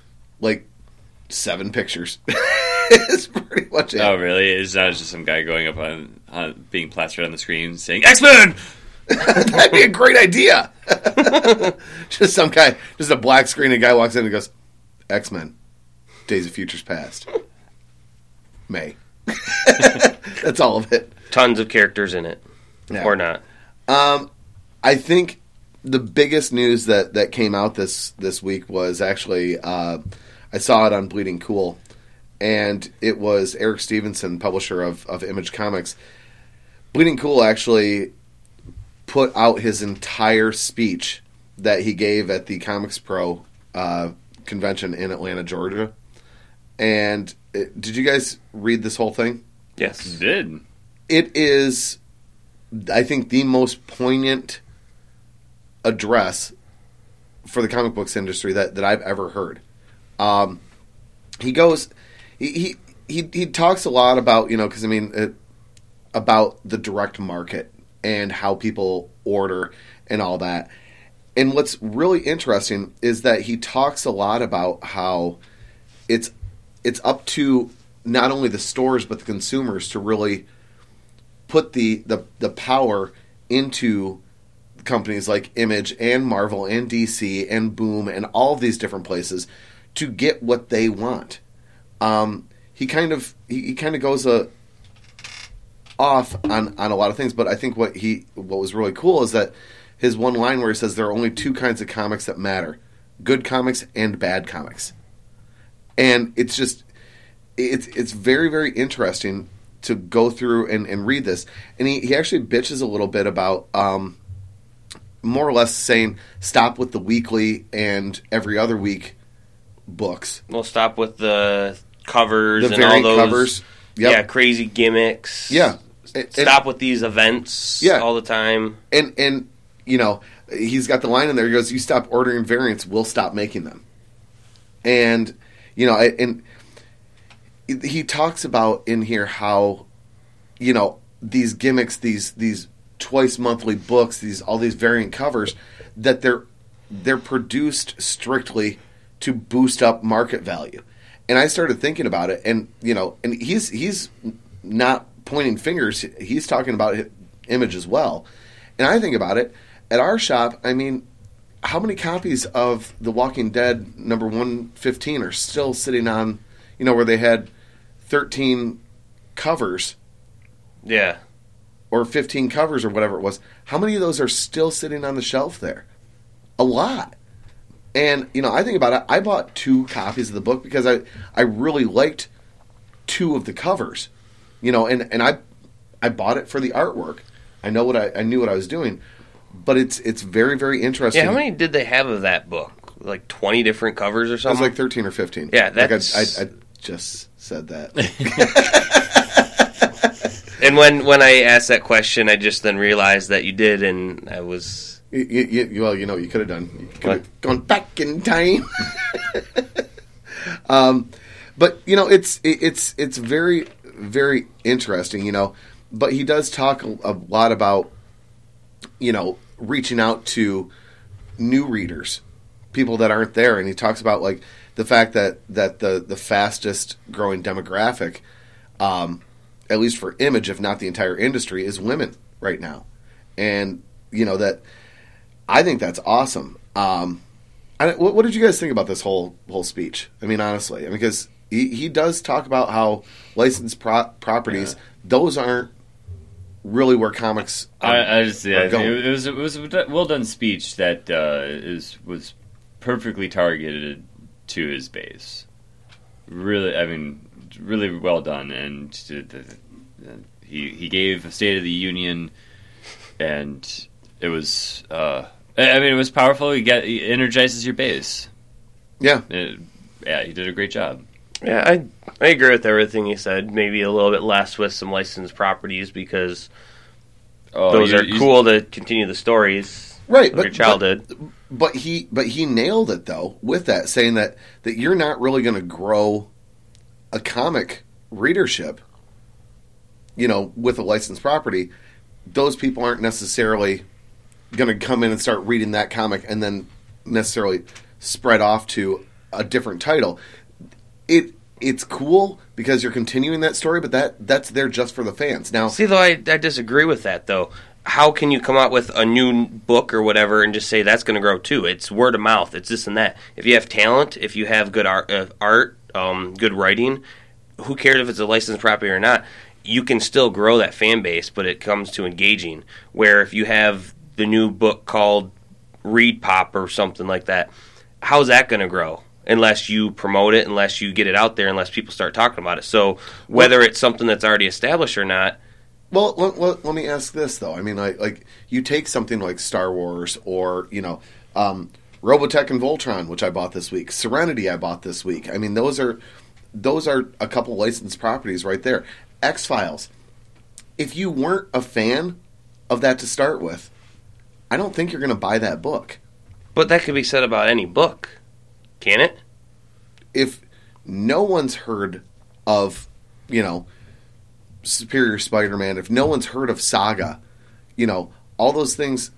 7 pictures. It's pretty much it. Oh, really? It's not just some guy going up on being plastered on the screen saying, X-Men! That'd be a great idea. Just some guy, just a black screen, a guy walks in and goes, X-Men, Days of Futures Past. May. That's all of it. Tons of characters in it. Yeah. Or not. I think the biggest news that came out this week was actually, I saw it on Bleeding Cool, and it was Eric Stevenson, publisher of Image Comics. Bleeding Cool actually put out his entire speech that he gave at the Comics Pro convention in Atlanta, Georgia. And did you guys read this whole thing? Yes. Did. It is, I think, the most poignant address for the comic books industry that I've ever heard. He goes, he talks a lot about, because about the direct market and how people order and all that. And what's really interesting is that he talks a lot about how it's up to not only the stores but the consumers to really put the power into companies like Image and Marvel and DC and Boom and all of these different places to get what they want. He kind of goes off on a lot of things, but I think what was really cool is that his one line where he says there are only 2 kinds of comics that matter: good comics and bad comics. And it's just it's very, very interesting to go through and read this. And he actually bitches a little bit about more or less saying stop with the weekly and every other week books. We'll stop with the covers The and all variant those covers. Yep. Yeah, crazy gimmicks. Yeah. Stop with these events all the time. And he's got the line in there. He goes, "You stop ordering variants, we'll stop making them." And and he talks about in here how these gimmicks, these twice monthly books, all these variant covers, that they're produced strictly to boost up market value. And I started thinking about it, and and he's not pointing fingers. He's talking about Image as well. And I think about it, at our shop, I mean, how many copies of The Walking Dead number 115 are still sitting on, where they had 13 covers? Yeah. Or 15 covers or whatever it was. How many of those are still sitting on the shelf there? A lot. And, I think about it. I bought 2 copies of the book because I really liked 2 of the covers. And I bought it for the artwork. I knew what I was doing. But it's very, very interesting. Yeah, how many did they have of that book? Like 20 different covers or It was something? like 13 or 15. Yeah, that's... I just said that. And when I asked that question, I just then realized that you did, and I was... Well, you could have done. You could have gone back in time. But it's very, very interesting. But he does talk a lot about reaching out to new readers, people that aren't there, and he talks about like the fact that the fastest growing demographic, at least for Image, if not the entire industry, is women right now, and that. I think that's awesome. What did you guys think about this whole speech? I mean, honestly, because he does talk about how licensed properties, those aren't really where comics I just are going. it was a well done speech that was perfectly targeted to his base. Really, I mean, really well done, and he gave a State of the Union, and it was. It was powerful. He energizes your base. Yeah. He did a great job. Yeah, I agree with everything he said. Maybe a little bit less with some licensed properties because those are cool to continue the stories right, of your childhood. But he nailed it though with that, saying that you're not really going to grow a comic readership, with a licensed property. Those people aren't necessarily going to come in and start reading that comic and then necessarily spread off to a different title. It's cool because you're continuing that story, but that's there just for the fans. Now, see, though, I disagree with that, though. How can you come out with a new book or whatever and just say that's going to grow too? It's word of mouth. It's this and that. If you have talent, if you have good art, good writing, who cares if it's a licensed property or not? You can still grow that fan base, but it comes to engaging. Where if you have the new book called Read Pop or something like that, how's that going to grow? Unless you promote it, unless you get it out there, unless people start talking about it. So whether it's something that's already established or not. Well, let me ask this, though. I mean, like you take something like Star Wars or, Robotech and Voltron, which I bought this week. Serenity I bought this week. I mean, those are a couple licensed properties right there. X-Files. If you weren't a fan of that to start with, I don't think you're going to buy that book. But that could be said about any book, can it? If no one's heard of, Superior Spider-Man, if no one's heard of Saga, all those things,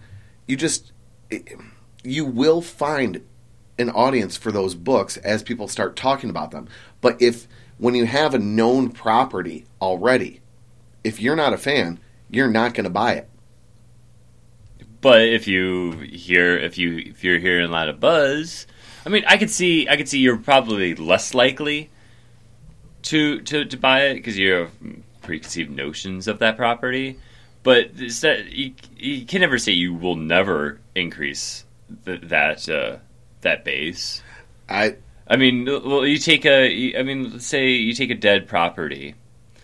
you will find an audience for those books as people start talking about them. But when you have a known property already, if you're not a fan, you're not going to buy it. But if you're hearing a lot of buzz, I mean, I could see you're probably less likely to buy it because you have preconceived notions of that property. But you can never say you will never increase that base. I mean, well, let's say you take a dead property.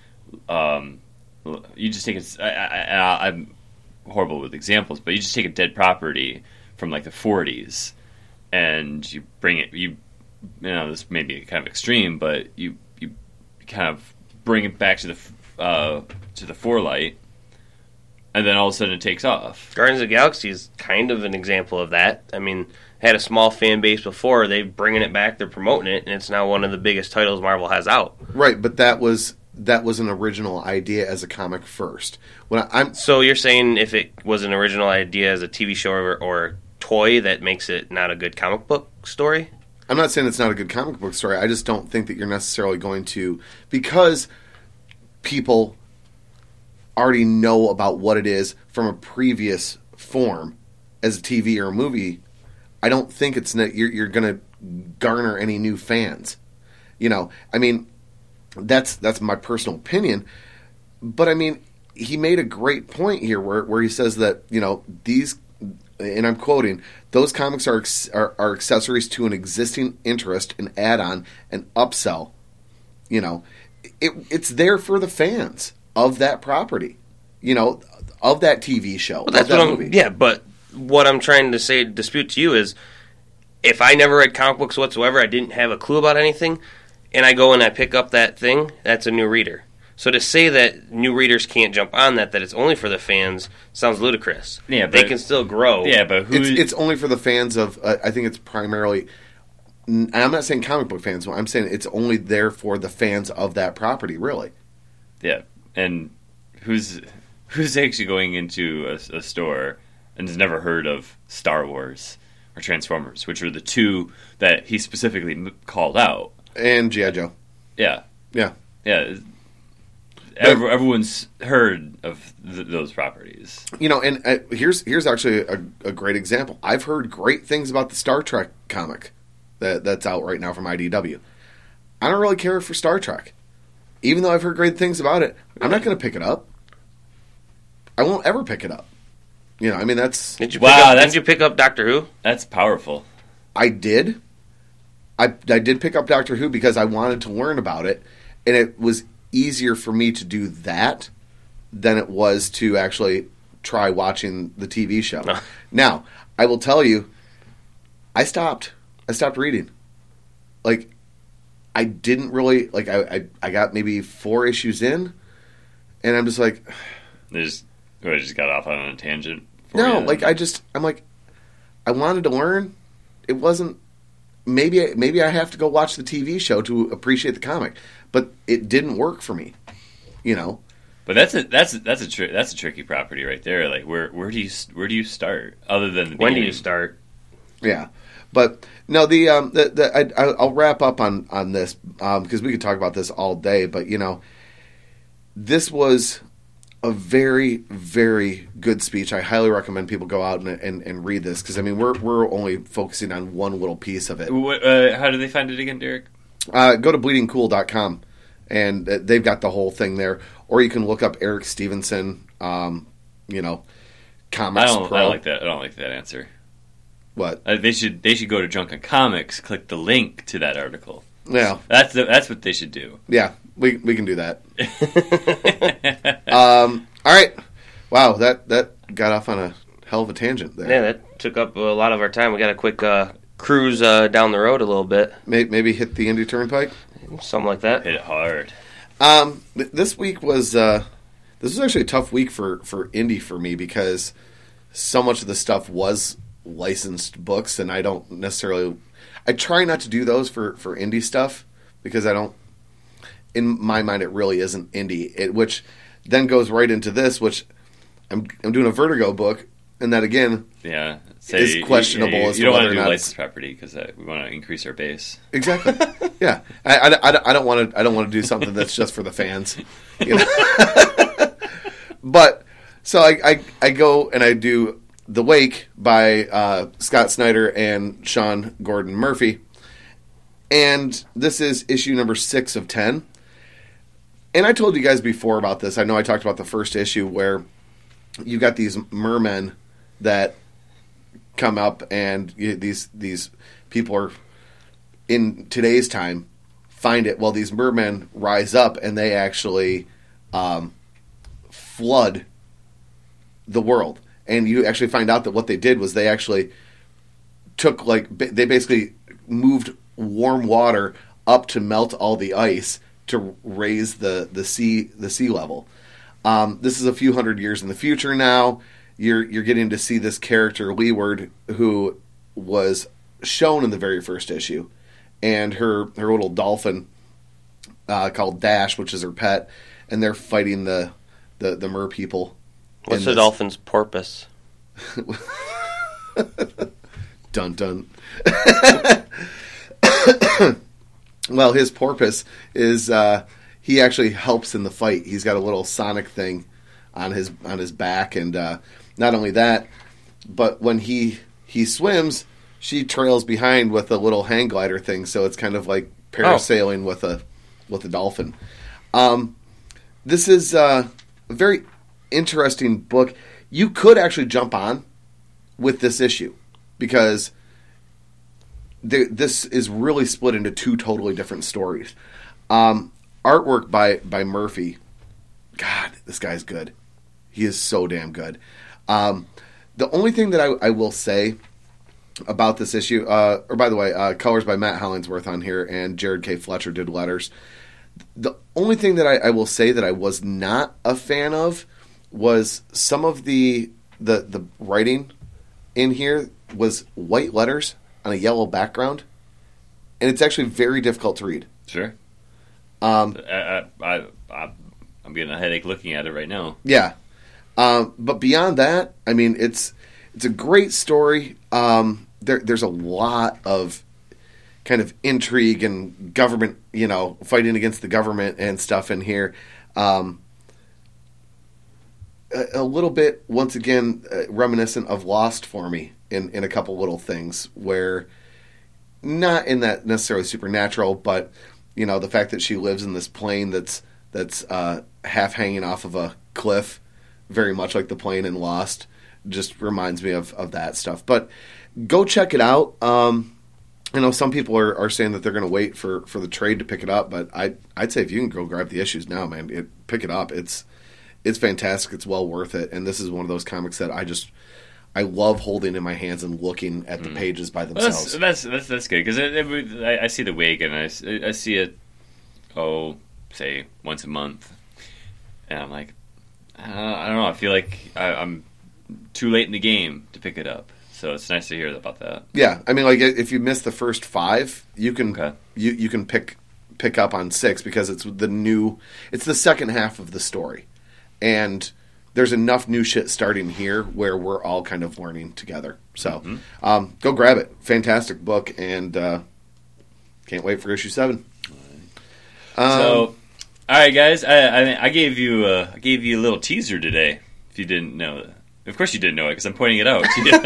You just take I'm horrible with examples, but you just take a dead property from like the 40s, and you bring it. This may be kind of extreme, but you kind of bring it back to the forelight, and then all of a sudden it takes off. Guardians of the Galaxy is kind of an example of that. I mean, had a small fan base before. They're bringing it back. They're promoting it, and it's now one of the biggest titles Marvel has out. Right, but that was an original idea as a comic first. So you're saying if it was an original idea as a TV show or toy, that makes it not a good comic book story? I'm not saying it's not a good comic book story. I just don't think that you're necessarily going to, because people already know about what it is from a previous form as a TV or a movie, I don't think you're going to garner any new fans. I mean, that's my personal opinion. But I mean, he made a great point here where he says that, these, and I'm quoting, those comics are accessories to an existing interest, an add-on, an upsell. It's there for the fans of that property, of that TV show. Well, that's what movie. Yeah, but what I'm trying to dispute to you is, if I never read comic books whatsoever, I didn't have a clue about anything, and I go and I pick up that thing, that's a new reader. So to say that new readers can't jump on that it's only for the fans, sounds ludicrous. Yeah, but they can still grow. Yeah, but it's only for the fans of, I think it's primarily, and I'm not saying comic book fans, I'm saying it's only there for the fans of that property, really. Yeah, and who's actually going into a store and has never heard of Star Wars or Transformers, which are the two that he specifically called out. And G.I. Joe. Yeah. Yeah. Yeah. Everyone's heard of those properties. And here's actually a great example. I've heard great things about the Star Trek comic that's out right now from IDW. I don't really care for Star Trek. Even though I've heard great things about it, I'm not going to pick it up. I won't ever pick it up. I mean, that's... Did you pick up Doctor Who? That's powerful. I did. I did pick up Doctor Who because I wanted to learn about it, and it was easier for me to do that than it was to actually try watching the TV show. No. Now, I will tell you, I stopped reading. Like, I didn't really, like, I got maybe 4 issues in, and I'm just like... I just got off on a tangent. No, like, I'm like, I wanted to learn. It wasn't, maybe I have to go watch the TV show to appreciate the comic, but it didn't work for me, But that's a tricky property right there. Like, where do you start other than the when do beginning? you start? Yeah, but no, I'll wrap up on this because we could talk about this all day. But this was a very, very good speech. I highly recommend people go out and read this because, I mean, we're only focusing on one little piece of it. How do they find it again, Derek? Go to bleedingcool.com, and they've got the whole thing there. Or you can look up Eric Stevenson, Comics Pro. I don't like that. I don't like that answer. What? They should go to Drunk on Comics, click the link to that article. Yeah, that's what they should do. Yeah, we can do that. All right. Wow, that got off on a hell of a tangent there. Yeah, that took up a lot of our time. We got a quick cruise down the road a little bit. Maybe hit the Indy Turnpike? Something like that. Hit it hard. This week was actually a tough week for Indy for me because so much of the stuff was licensed books, and I don't necessarily... I try not to do those for indie stuff because I don't... In my mind, it really isn't indie, which then goes right into this, which I'm doing a Vertigo book, and that again... Yeah. is questionable as you to don't whether want to or do not licensed property because we want to increase our base. Exactly. Yeah. I don't want to do something that's just for the fans. But so I go and I do The Wake by Scott Snyder and Sean Gordon Murphy, and this is issue number 6 of 10. And I told you guys before about this. I know I talked about the first issue where you got these mermen that come up, and these people are in today's time find it. Well, these mermen rise up and they actually flood the world, and you actually find out that what they did was they actually took they basically moved warm water up to melt all the ice to raise the sea level. This is a few hundred years in the future now. You're getting to see this character, Leeward, who was shown in the very first issue, and her little dolphin called Dash, which is her pet, and they're fighting the mer people. What's the dolphin's porpoise? Dun dun. Well, his porpoise is he actually helps in the fight. He's got a little sonic thing on his back, and not only that, but when he swims, she trails behind with a little hang glider thing. So it's kind of like parasailing with a dolphin. This is a very interesting book. You could actually jump on with this issue because this is really split into two totally different stories. Artwork by Murphy. God, this guy's good. He is so damn good. The only thing that I will say about this issue, or by the way, colors by Matt Hollingsworth on here, and Jared K. Fletcher did letters. The only thing that I will say that I was not a fan of was some of the writing in here was white letters on a yellow background, and it's actually very difficult to read. Sure. I'm getting a headache looking at it right now. Yeah. But beyond that, I mean, it's a great story. There's a lot of kind of intrigue and government, fighting against the government and stuff in here. A little bit, once again, reminiscent of Lost for me in a couple little things where not in that necessarily supernatural, but the fact that she lives in this plane that's half hanging off of a cliff, very much like the plane in Lost, just reminds me of that stuff. But go check it out. I know some people are saying that they're going to wait for the trade to pick it up, but I'd say if you can go grab the issues now, man, pick it up. It's fantastic. It's well worth it. And this is one of those comics that I love holding in my hands and looking at the pages by themselves. Well, that's good because I see the wig and I see it say once a month, and I'm like, I don't know. I feel like I'm too late in the game to pick it up. So it's nice to hear about that. Yeah, I mean, like if you miss the first 5, you can you can pick up on 6 because it's the second half of the story, and there's enough new shit starting here where we're all kind of learning together. So go grab it. Fantastic book, and can't wait for issue 7. So, all right, guys, I gave you a little teaser today. If you didn't know that. Of course you didn't know it because I'm pointing it out.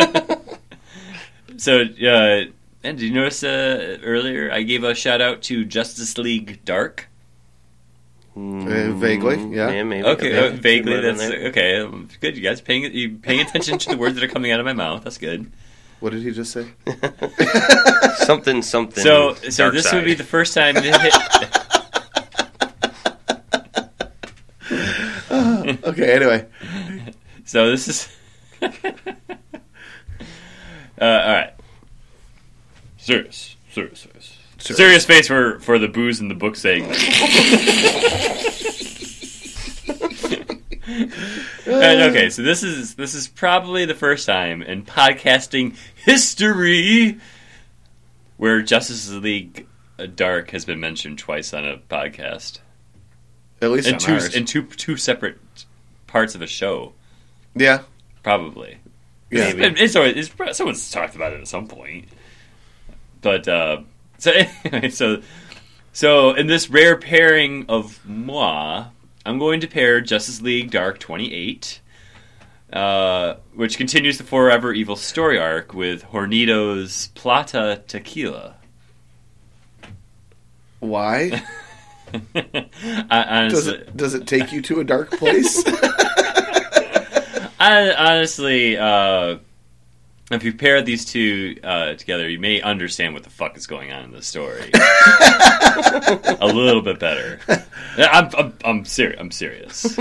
So, and did you notice earlier I gave a shout out to Justice League Dark? Vaguely, yeah. Maybe. Okay, vaguely. That's okay. Good, you guys paying attention to the words that are coming out of my mouth. That's good. What did he just say? something. So dark this side. would be the first time it hit. Okay. Anyway. So this is all right. Serious face for the booze and the book segment. Okay, so this is probably the first time in podcasting history where Justice League Dark has been mentioned twice on a podcast. At least in two separate parts of a show. Yeah, probably. Yeah, it's someone's talked about it at some point. But so in this rare pairing of moi, I'm going to pair Justice League Dark 28, which continues the Forever Evil story arc with Hornito's Plata Tequila. Why? Honestly, does it take you to a dark place? Honestly, if you pair these two together, you may understand what the fuck is going on in the story a little bit better. I'm serious.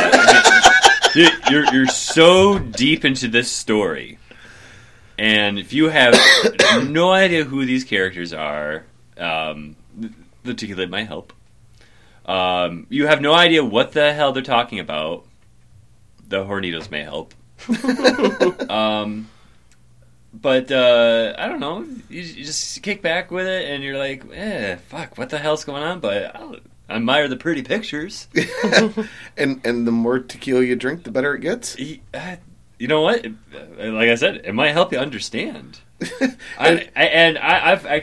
You're so deep into this story, and if you have no idea who these characters are, the tequila might help. You have no idea what the hell they're talking about. The Hornitos may help. But I don't know. You just kick back with it, and you're like, fuck, what the hell's going on? But I admire the pretty pictures. and the more tequila you drink, the better it gets. You know what? Like I said, it might help you understand. I've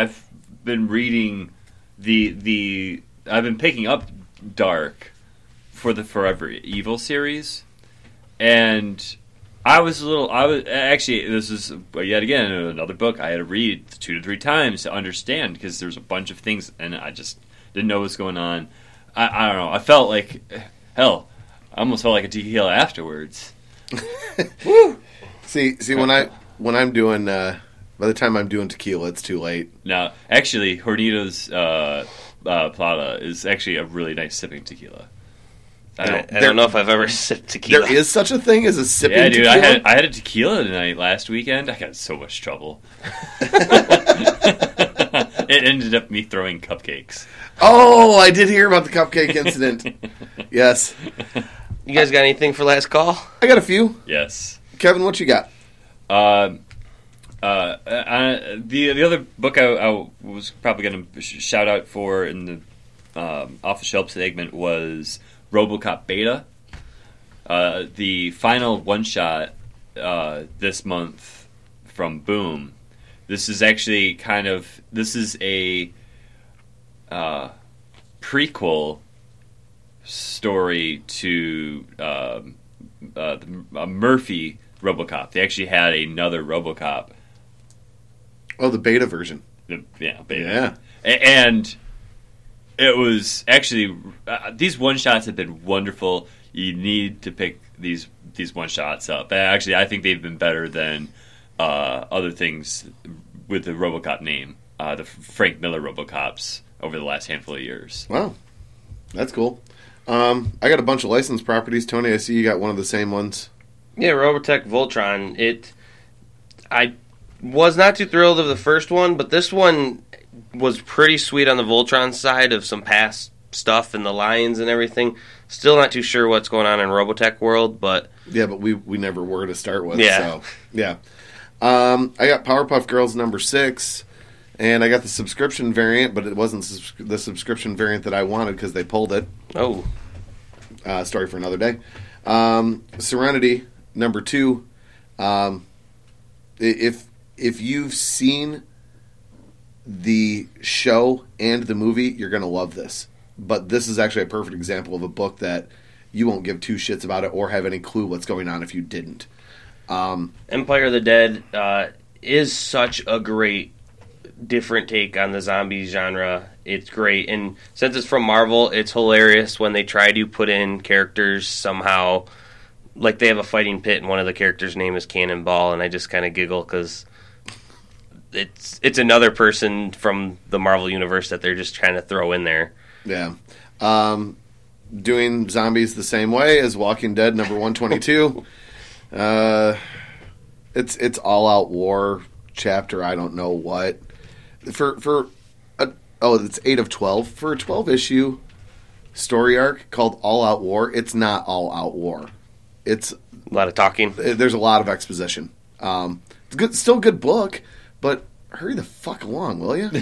been reading I've been picking up Dark for the Forever Evil series, and this is yet again another book I had to read 2 to 3 times to understand, because there's a bunch of things and I just didn't know what's going on. I don't know. I felt like hell. I almost felt like a tequila afterwards. Woo! See when I'm doing by the time I'm doing tequila, it's too late. Now, actually, Hornitos Plata is actually a really nice sipping tequila. I don't know if I've ever sipped tequila. There is such a thing as a sipping yeah, dude, tequila? I had a tequila tonight last weekend. I got in so much trouble. It ended up me throwing cupcakes. Oh, I did hear about the cupcake incident. Yes. You guys got anything for last call? I got a few. Yes. Kevin, what you got? The other book I was probably going to shout out for in the off the shelf segment was RoboCop Beta. The final one shot this month from Boom. This is actually a prequel story to Murphy RoboCop. They actually had another RoboCop. Oh, the beta version. Beta. Yeah. And it was actually these one shots have been wonderful. You need to pick these one shots up. Actually, I think they've been better than other things with the RoboCop name, the Frank Miller RoboCops over the last handful of years. Wow, that's cool. I got a bunch of licensed properties. Tony, I see you got one of the same ones. Yeah, Robotech Voltron. I was not too thrilled of the first one, but this one was pretty sweet on the Voltron side of some past stuff and the Lions and everything. Still not too sure what's going on in Robotech world, but yeah, but we never were to start with. Yeah, so, yeah. I got Powerpuff Girls number 6, and I got the subscription variant, but it wasn't the subscription variant that I wanted because they pulled it. Oh, story for another day. Serenity number 2. If you've seen the show and the movie, you're going to love this. But this is actually a perfect example of a book that you won't give 2 shits about it or have any clue what's going on if you didn't. Empire of the Dead is such a great, different take on the zombie genre. It's great. And since it's from Marvel, it's hilarious when they try to put in characters somehow. Like they have a fighting pit and one of the characters' name is Cannonball, and I just kind of giggle because it's another person from the Marvel universe that they're just trying to throw in there. Yeah. Doing zombies the same way as Walking Dead number 122. It's all out war chapter. I don't know what it's 8 of 12 for a 12 issue story arc called All Out War. It's not all out war. It's a lot of talking. There's a lot of exposition. It's good, still a good book, but hurry the fuck along, will you?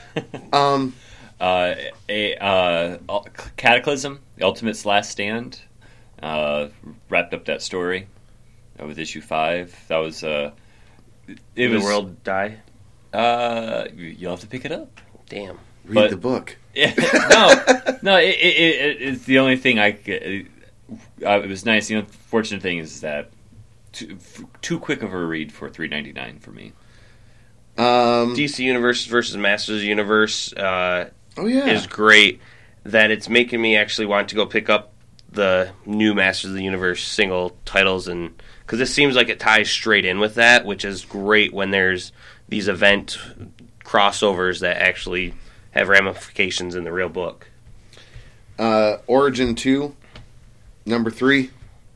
Cataclysm, The Ultimate's Last Stand, wrapped up that story with issue 5. That was the world die. You'll have to pick it up. Damn. Read the book. No. It's the only thing it was nice. The unfortunate thing is that too quick of a read for $3.99 for me. DC Universe versus Masters of the Universe is great. That it's making me actually want to go pick up the new Masters of the Universe single titles, and because it seems like it ties straight in with that, which is great when there's these event crossovers that actually have ramifications in the real book. Origin 2, number 3.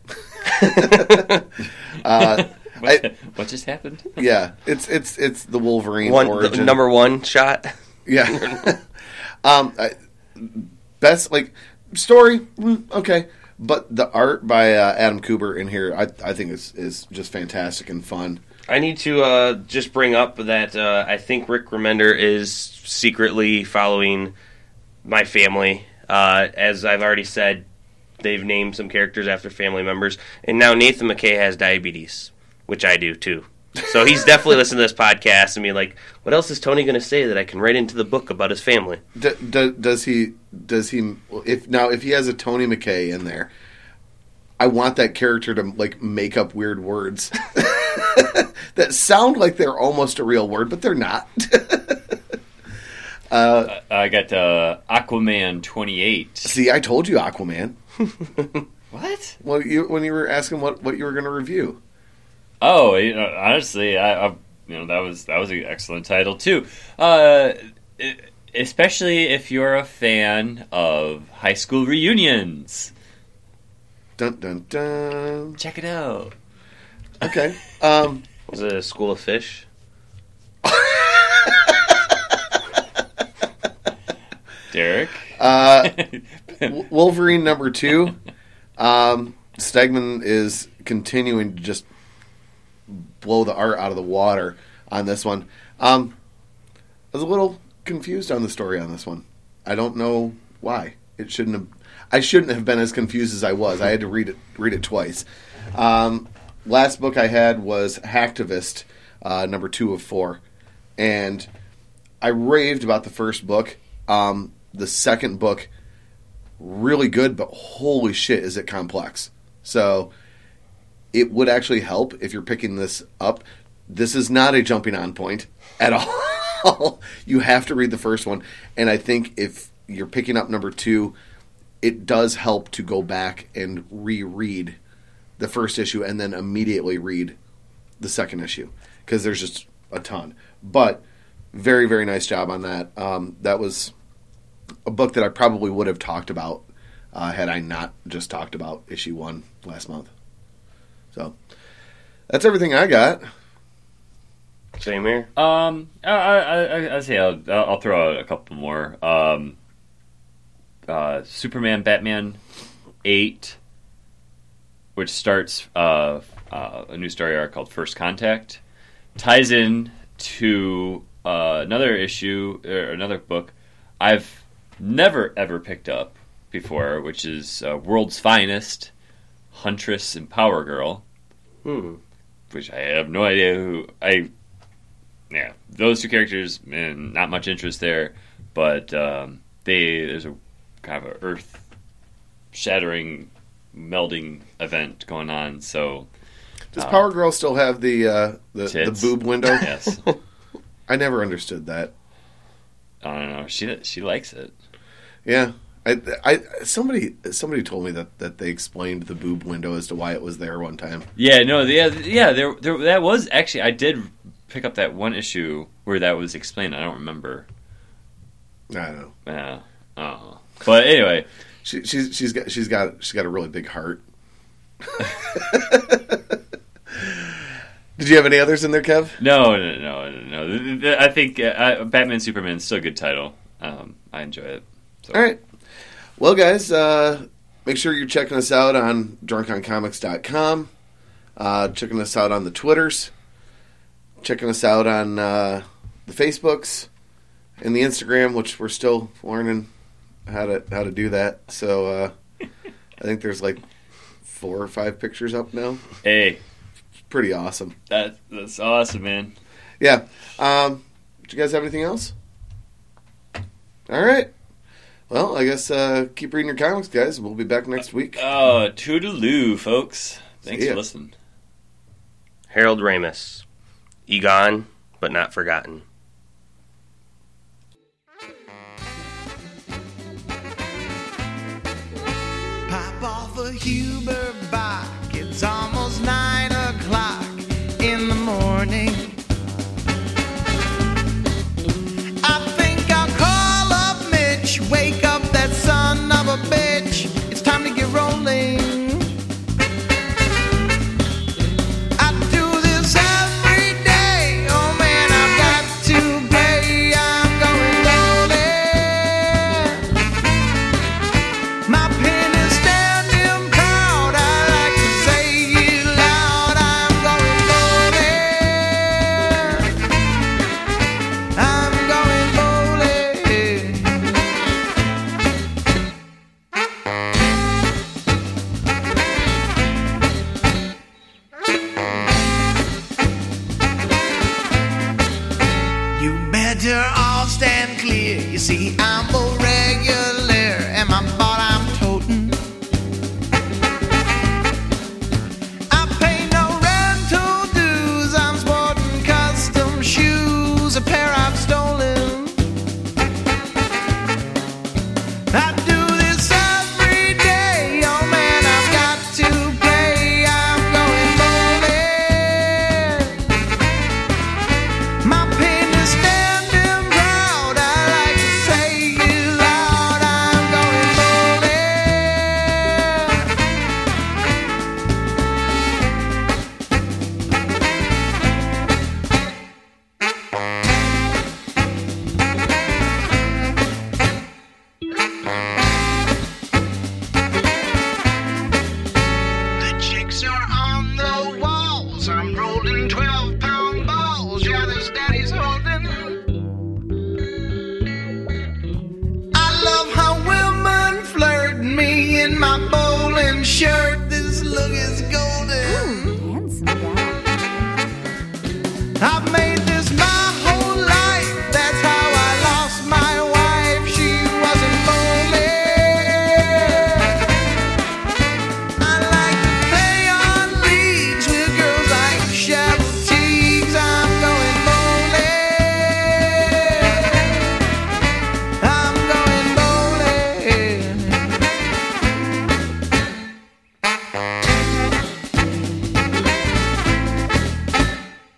What just happened? Yeah, it's the Wolverine origin. The number 1 shot. Yeah. Best story, okay, but the art by Adam Kubert in here, I think is just fantastic and fun. I need to just bring up that I think Rick Remender is secretly following my family. As I've already said, they've named some characters after family members, and now Nathan McKay has diabetes, which I do too. So he's definitely listening to this podcast and being like, what else is Tony going to say that I can write into the book about his family? Does he? If he has a Tony McKay in there, I want that character to like make up weird words that sound like they're almost a real word, but they're not. I got Aquaman 28. See, I told you Aquaman. What? Well, when you were asking what you were going to review. Oh, honestly, that was an excellent title too. Especially if you're a fan of high school reunions. Dun dun dun. Check it out. Okay. Was it a School of Fish? Derek? Wolverine number 2. Stegman is continuing to just blow the art out of the water on this one. I was a little confused on the story on this one. I don't know why. I shouldn't have been as confused as I was. I had to read it twice. Last book I had was Hacktivist, number 2 of 4. And I raved about the first book. The second book, really good, but holy shit, is it complex. So it would actually help if you're picking this up. This is not a jumping on point at all. You have to read the first one. And I think if you're picking up number 2, it does help to go back and reread the first issue and then immediately read the second issue. Because there's just a ton. But very, very nice job on that. That was a book that I probably would have talked about had I not just talked about issue 1 last month. So that's everything I got. Same here. I say I'll throw out a couple more. Superman, Batman 8, which starts a new story arc called First Contact, ties in to another issue or another book I've never ever picked up before, which is World's Finest, Huntress and Power Girl, which I have no idea who. Those two characters, man, not much interest there, but there's a kind of a earth-shattering melding event going on. So, does Power Girl still have the boob window? Yes. I never understood that. I don't know. She likes it. Yeah. Somebody told me that they explained the boob window as to why it was there one time. Yeah, no, there that was actually, I did pick up that one issue where that was explained. I don't remember. I don't know. Yeah. Oh. But anyway, she's got a really big heart. Did you have any others in there, Kev? No. I think Batman Superman is still a good title. I enjoy it. So. All right. Well, guys, make sure you're checking us out on drunkoncomics.com, checking us out on the Twitters, checking us out on the Facebooks and the Instagram, which we're still learning how to do that. So I think there's like 4 or 5 pictures up now. Hey, it's pretty awesome. That's awesome, man. Yeah. Do you guys have anything else? All right. Well, I guess keep reading your comics, guys. We'll be back next week. Toodaloo, folks. Thanks for listening. Harold Ramis. Egon, but not forgotten. Pop off a Huber Bach. It's almost 9 o'clock in the morning. I think I'll call up Mitch. Wake up that son of a bitch. It's time to get rolling. I do this every day. Oh man, I've got to pay. I'm going rolling. My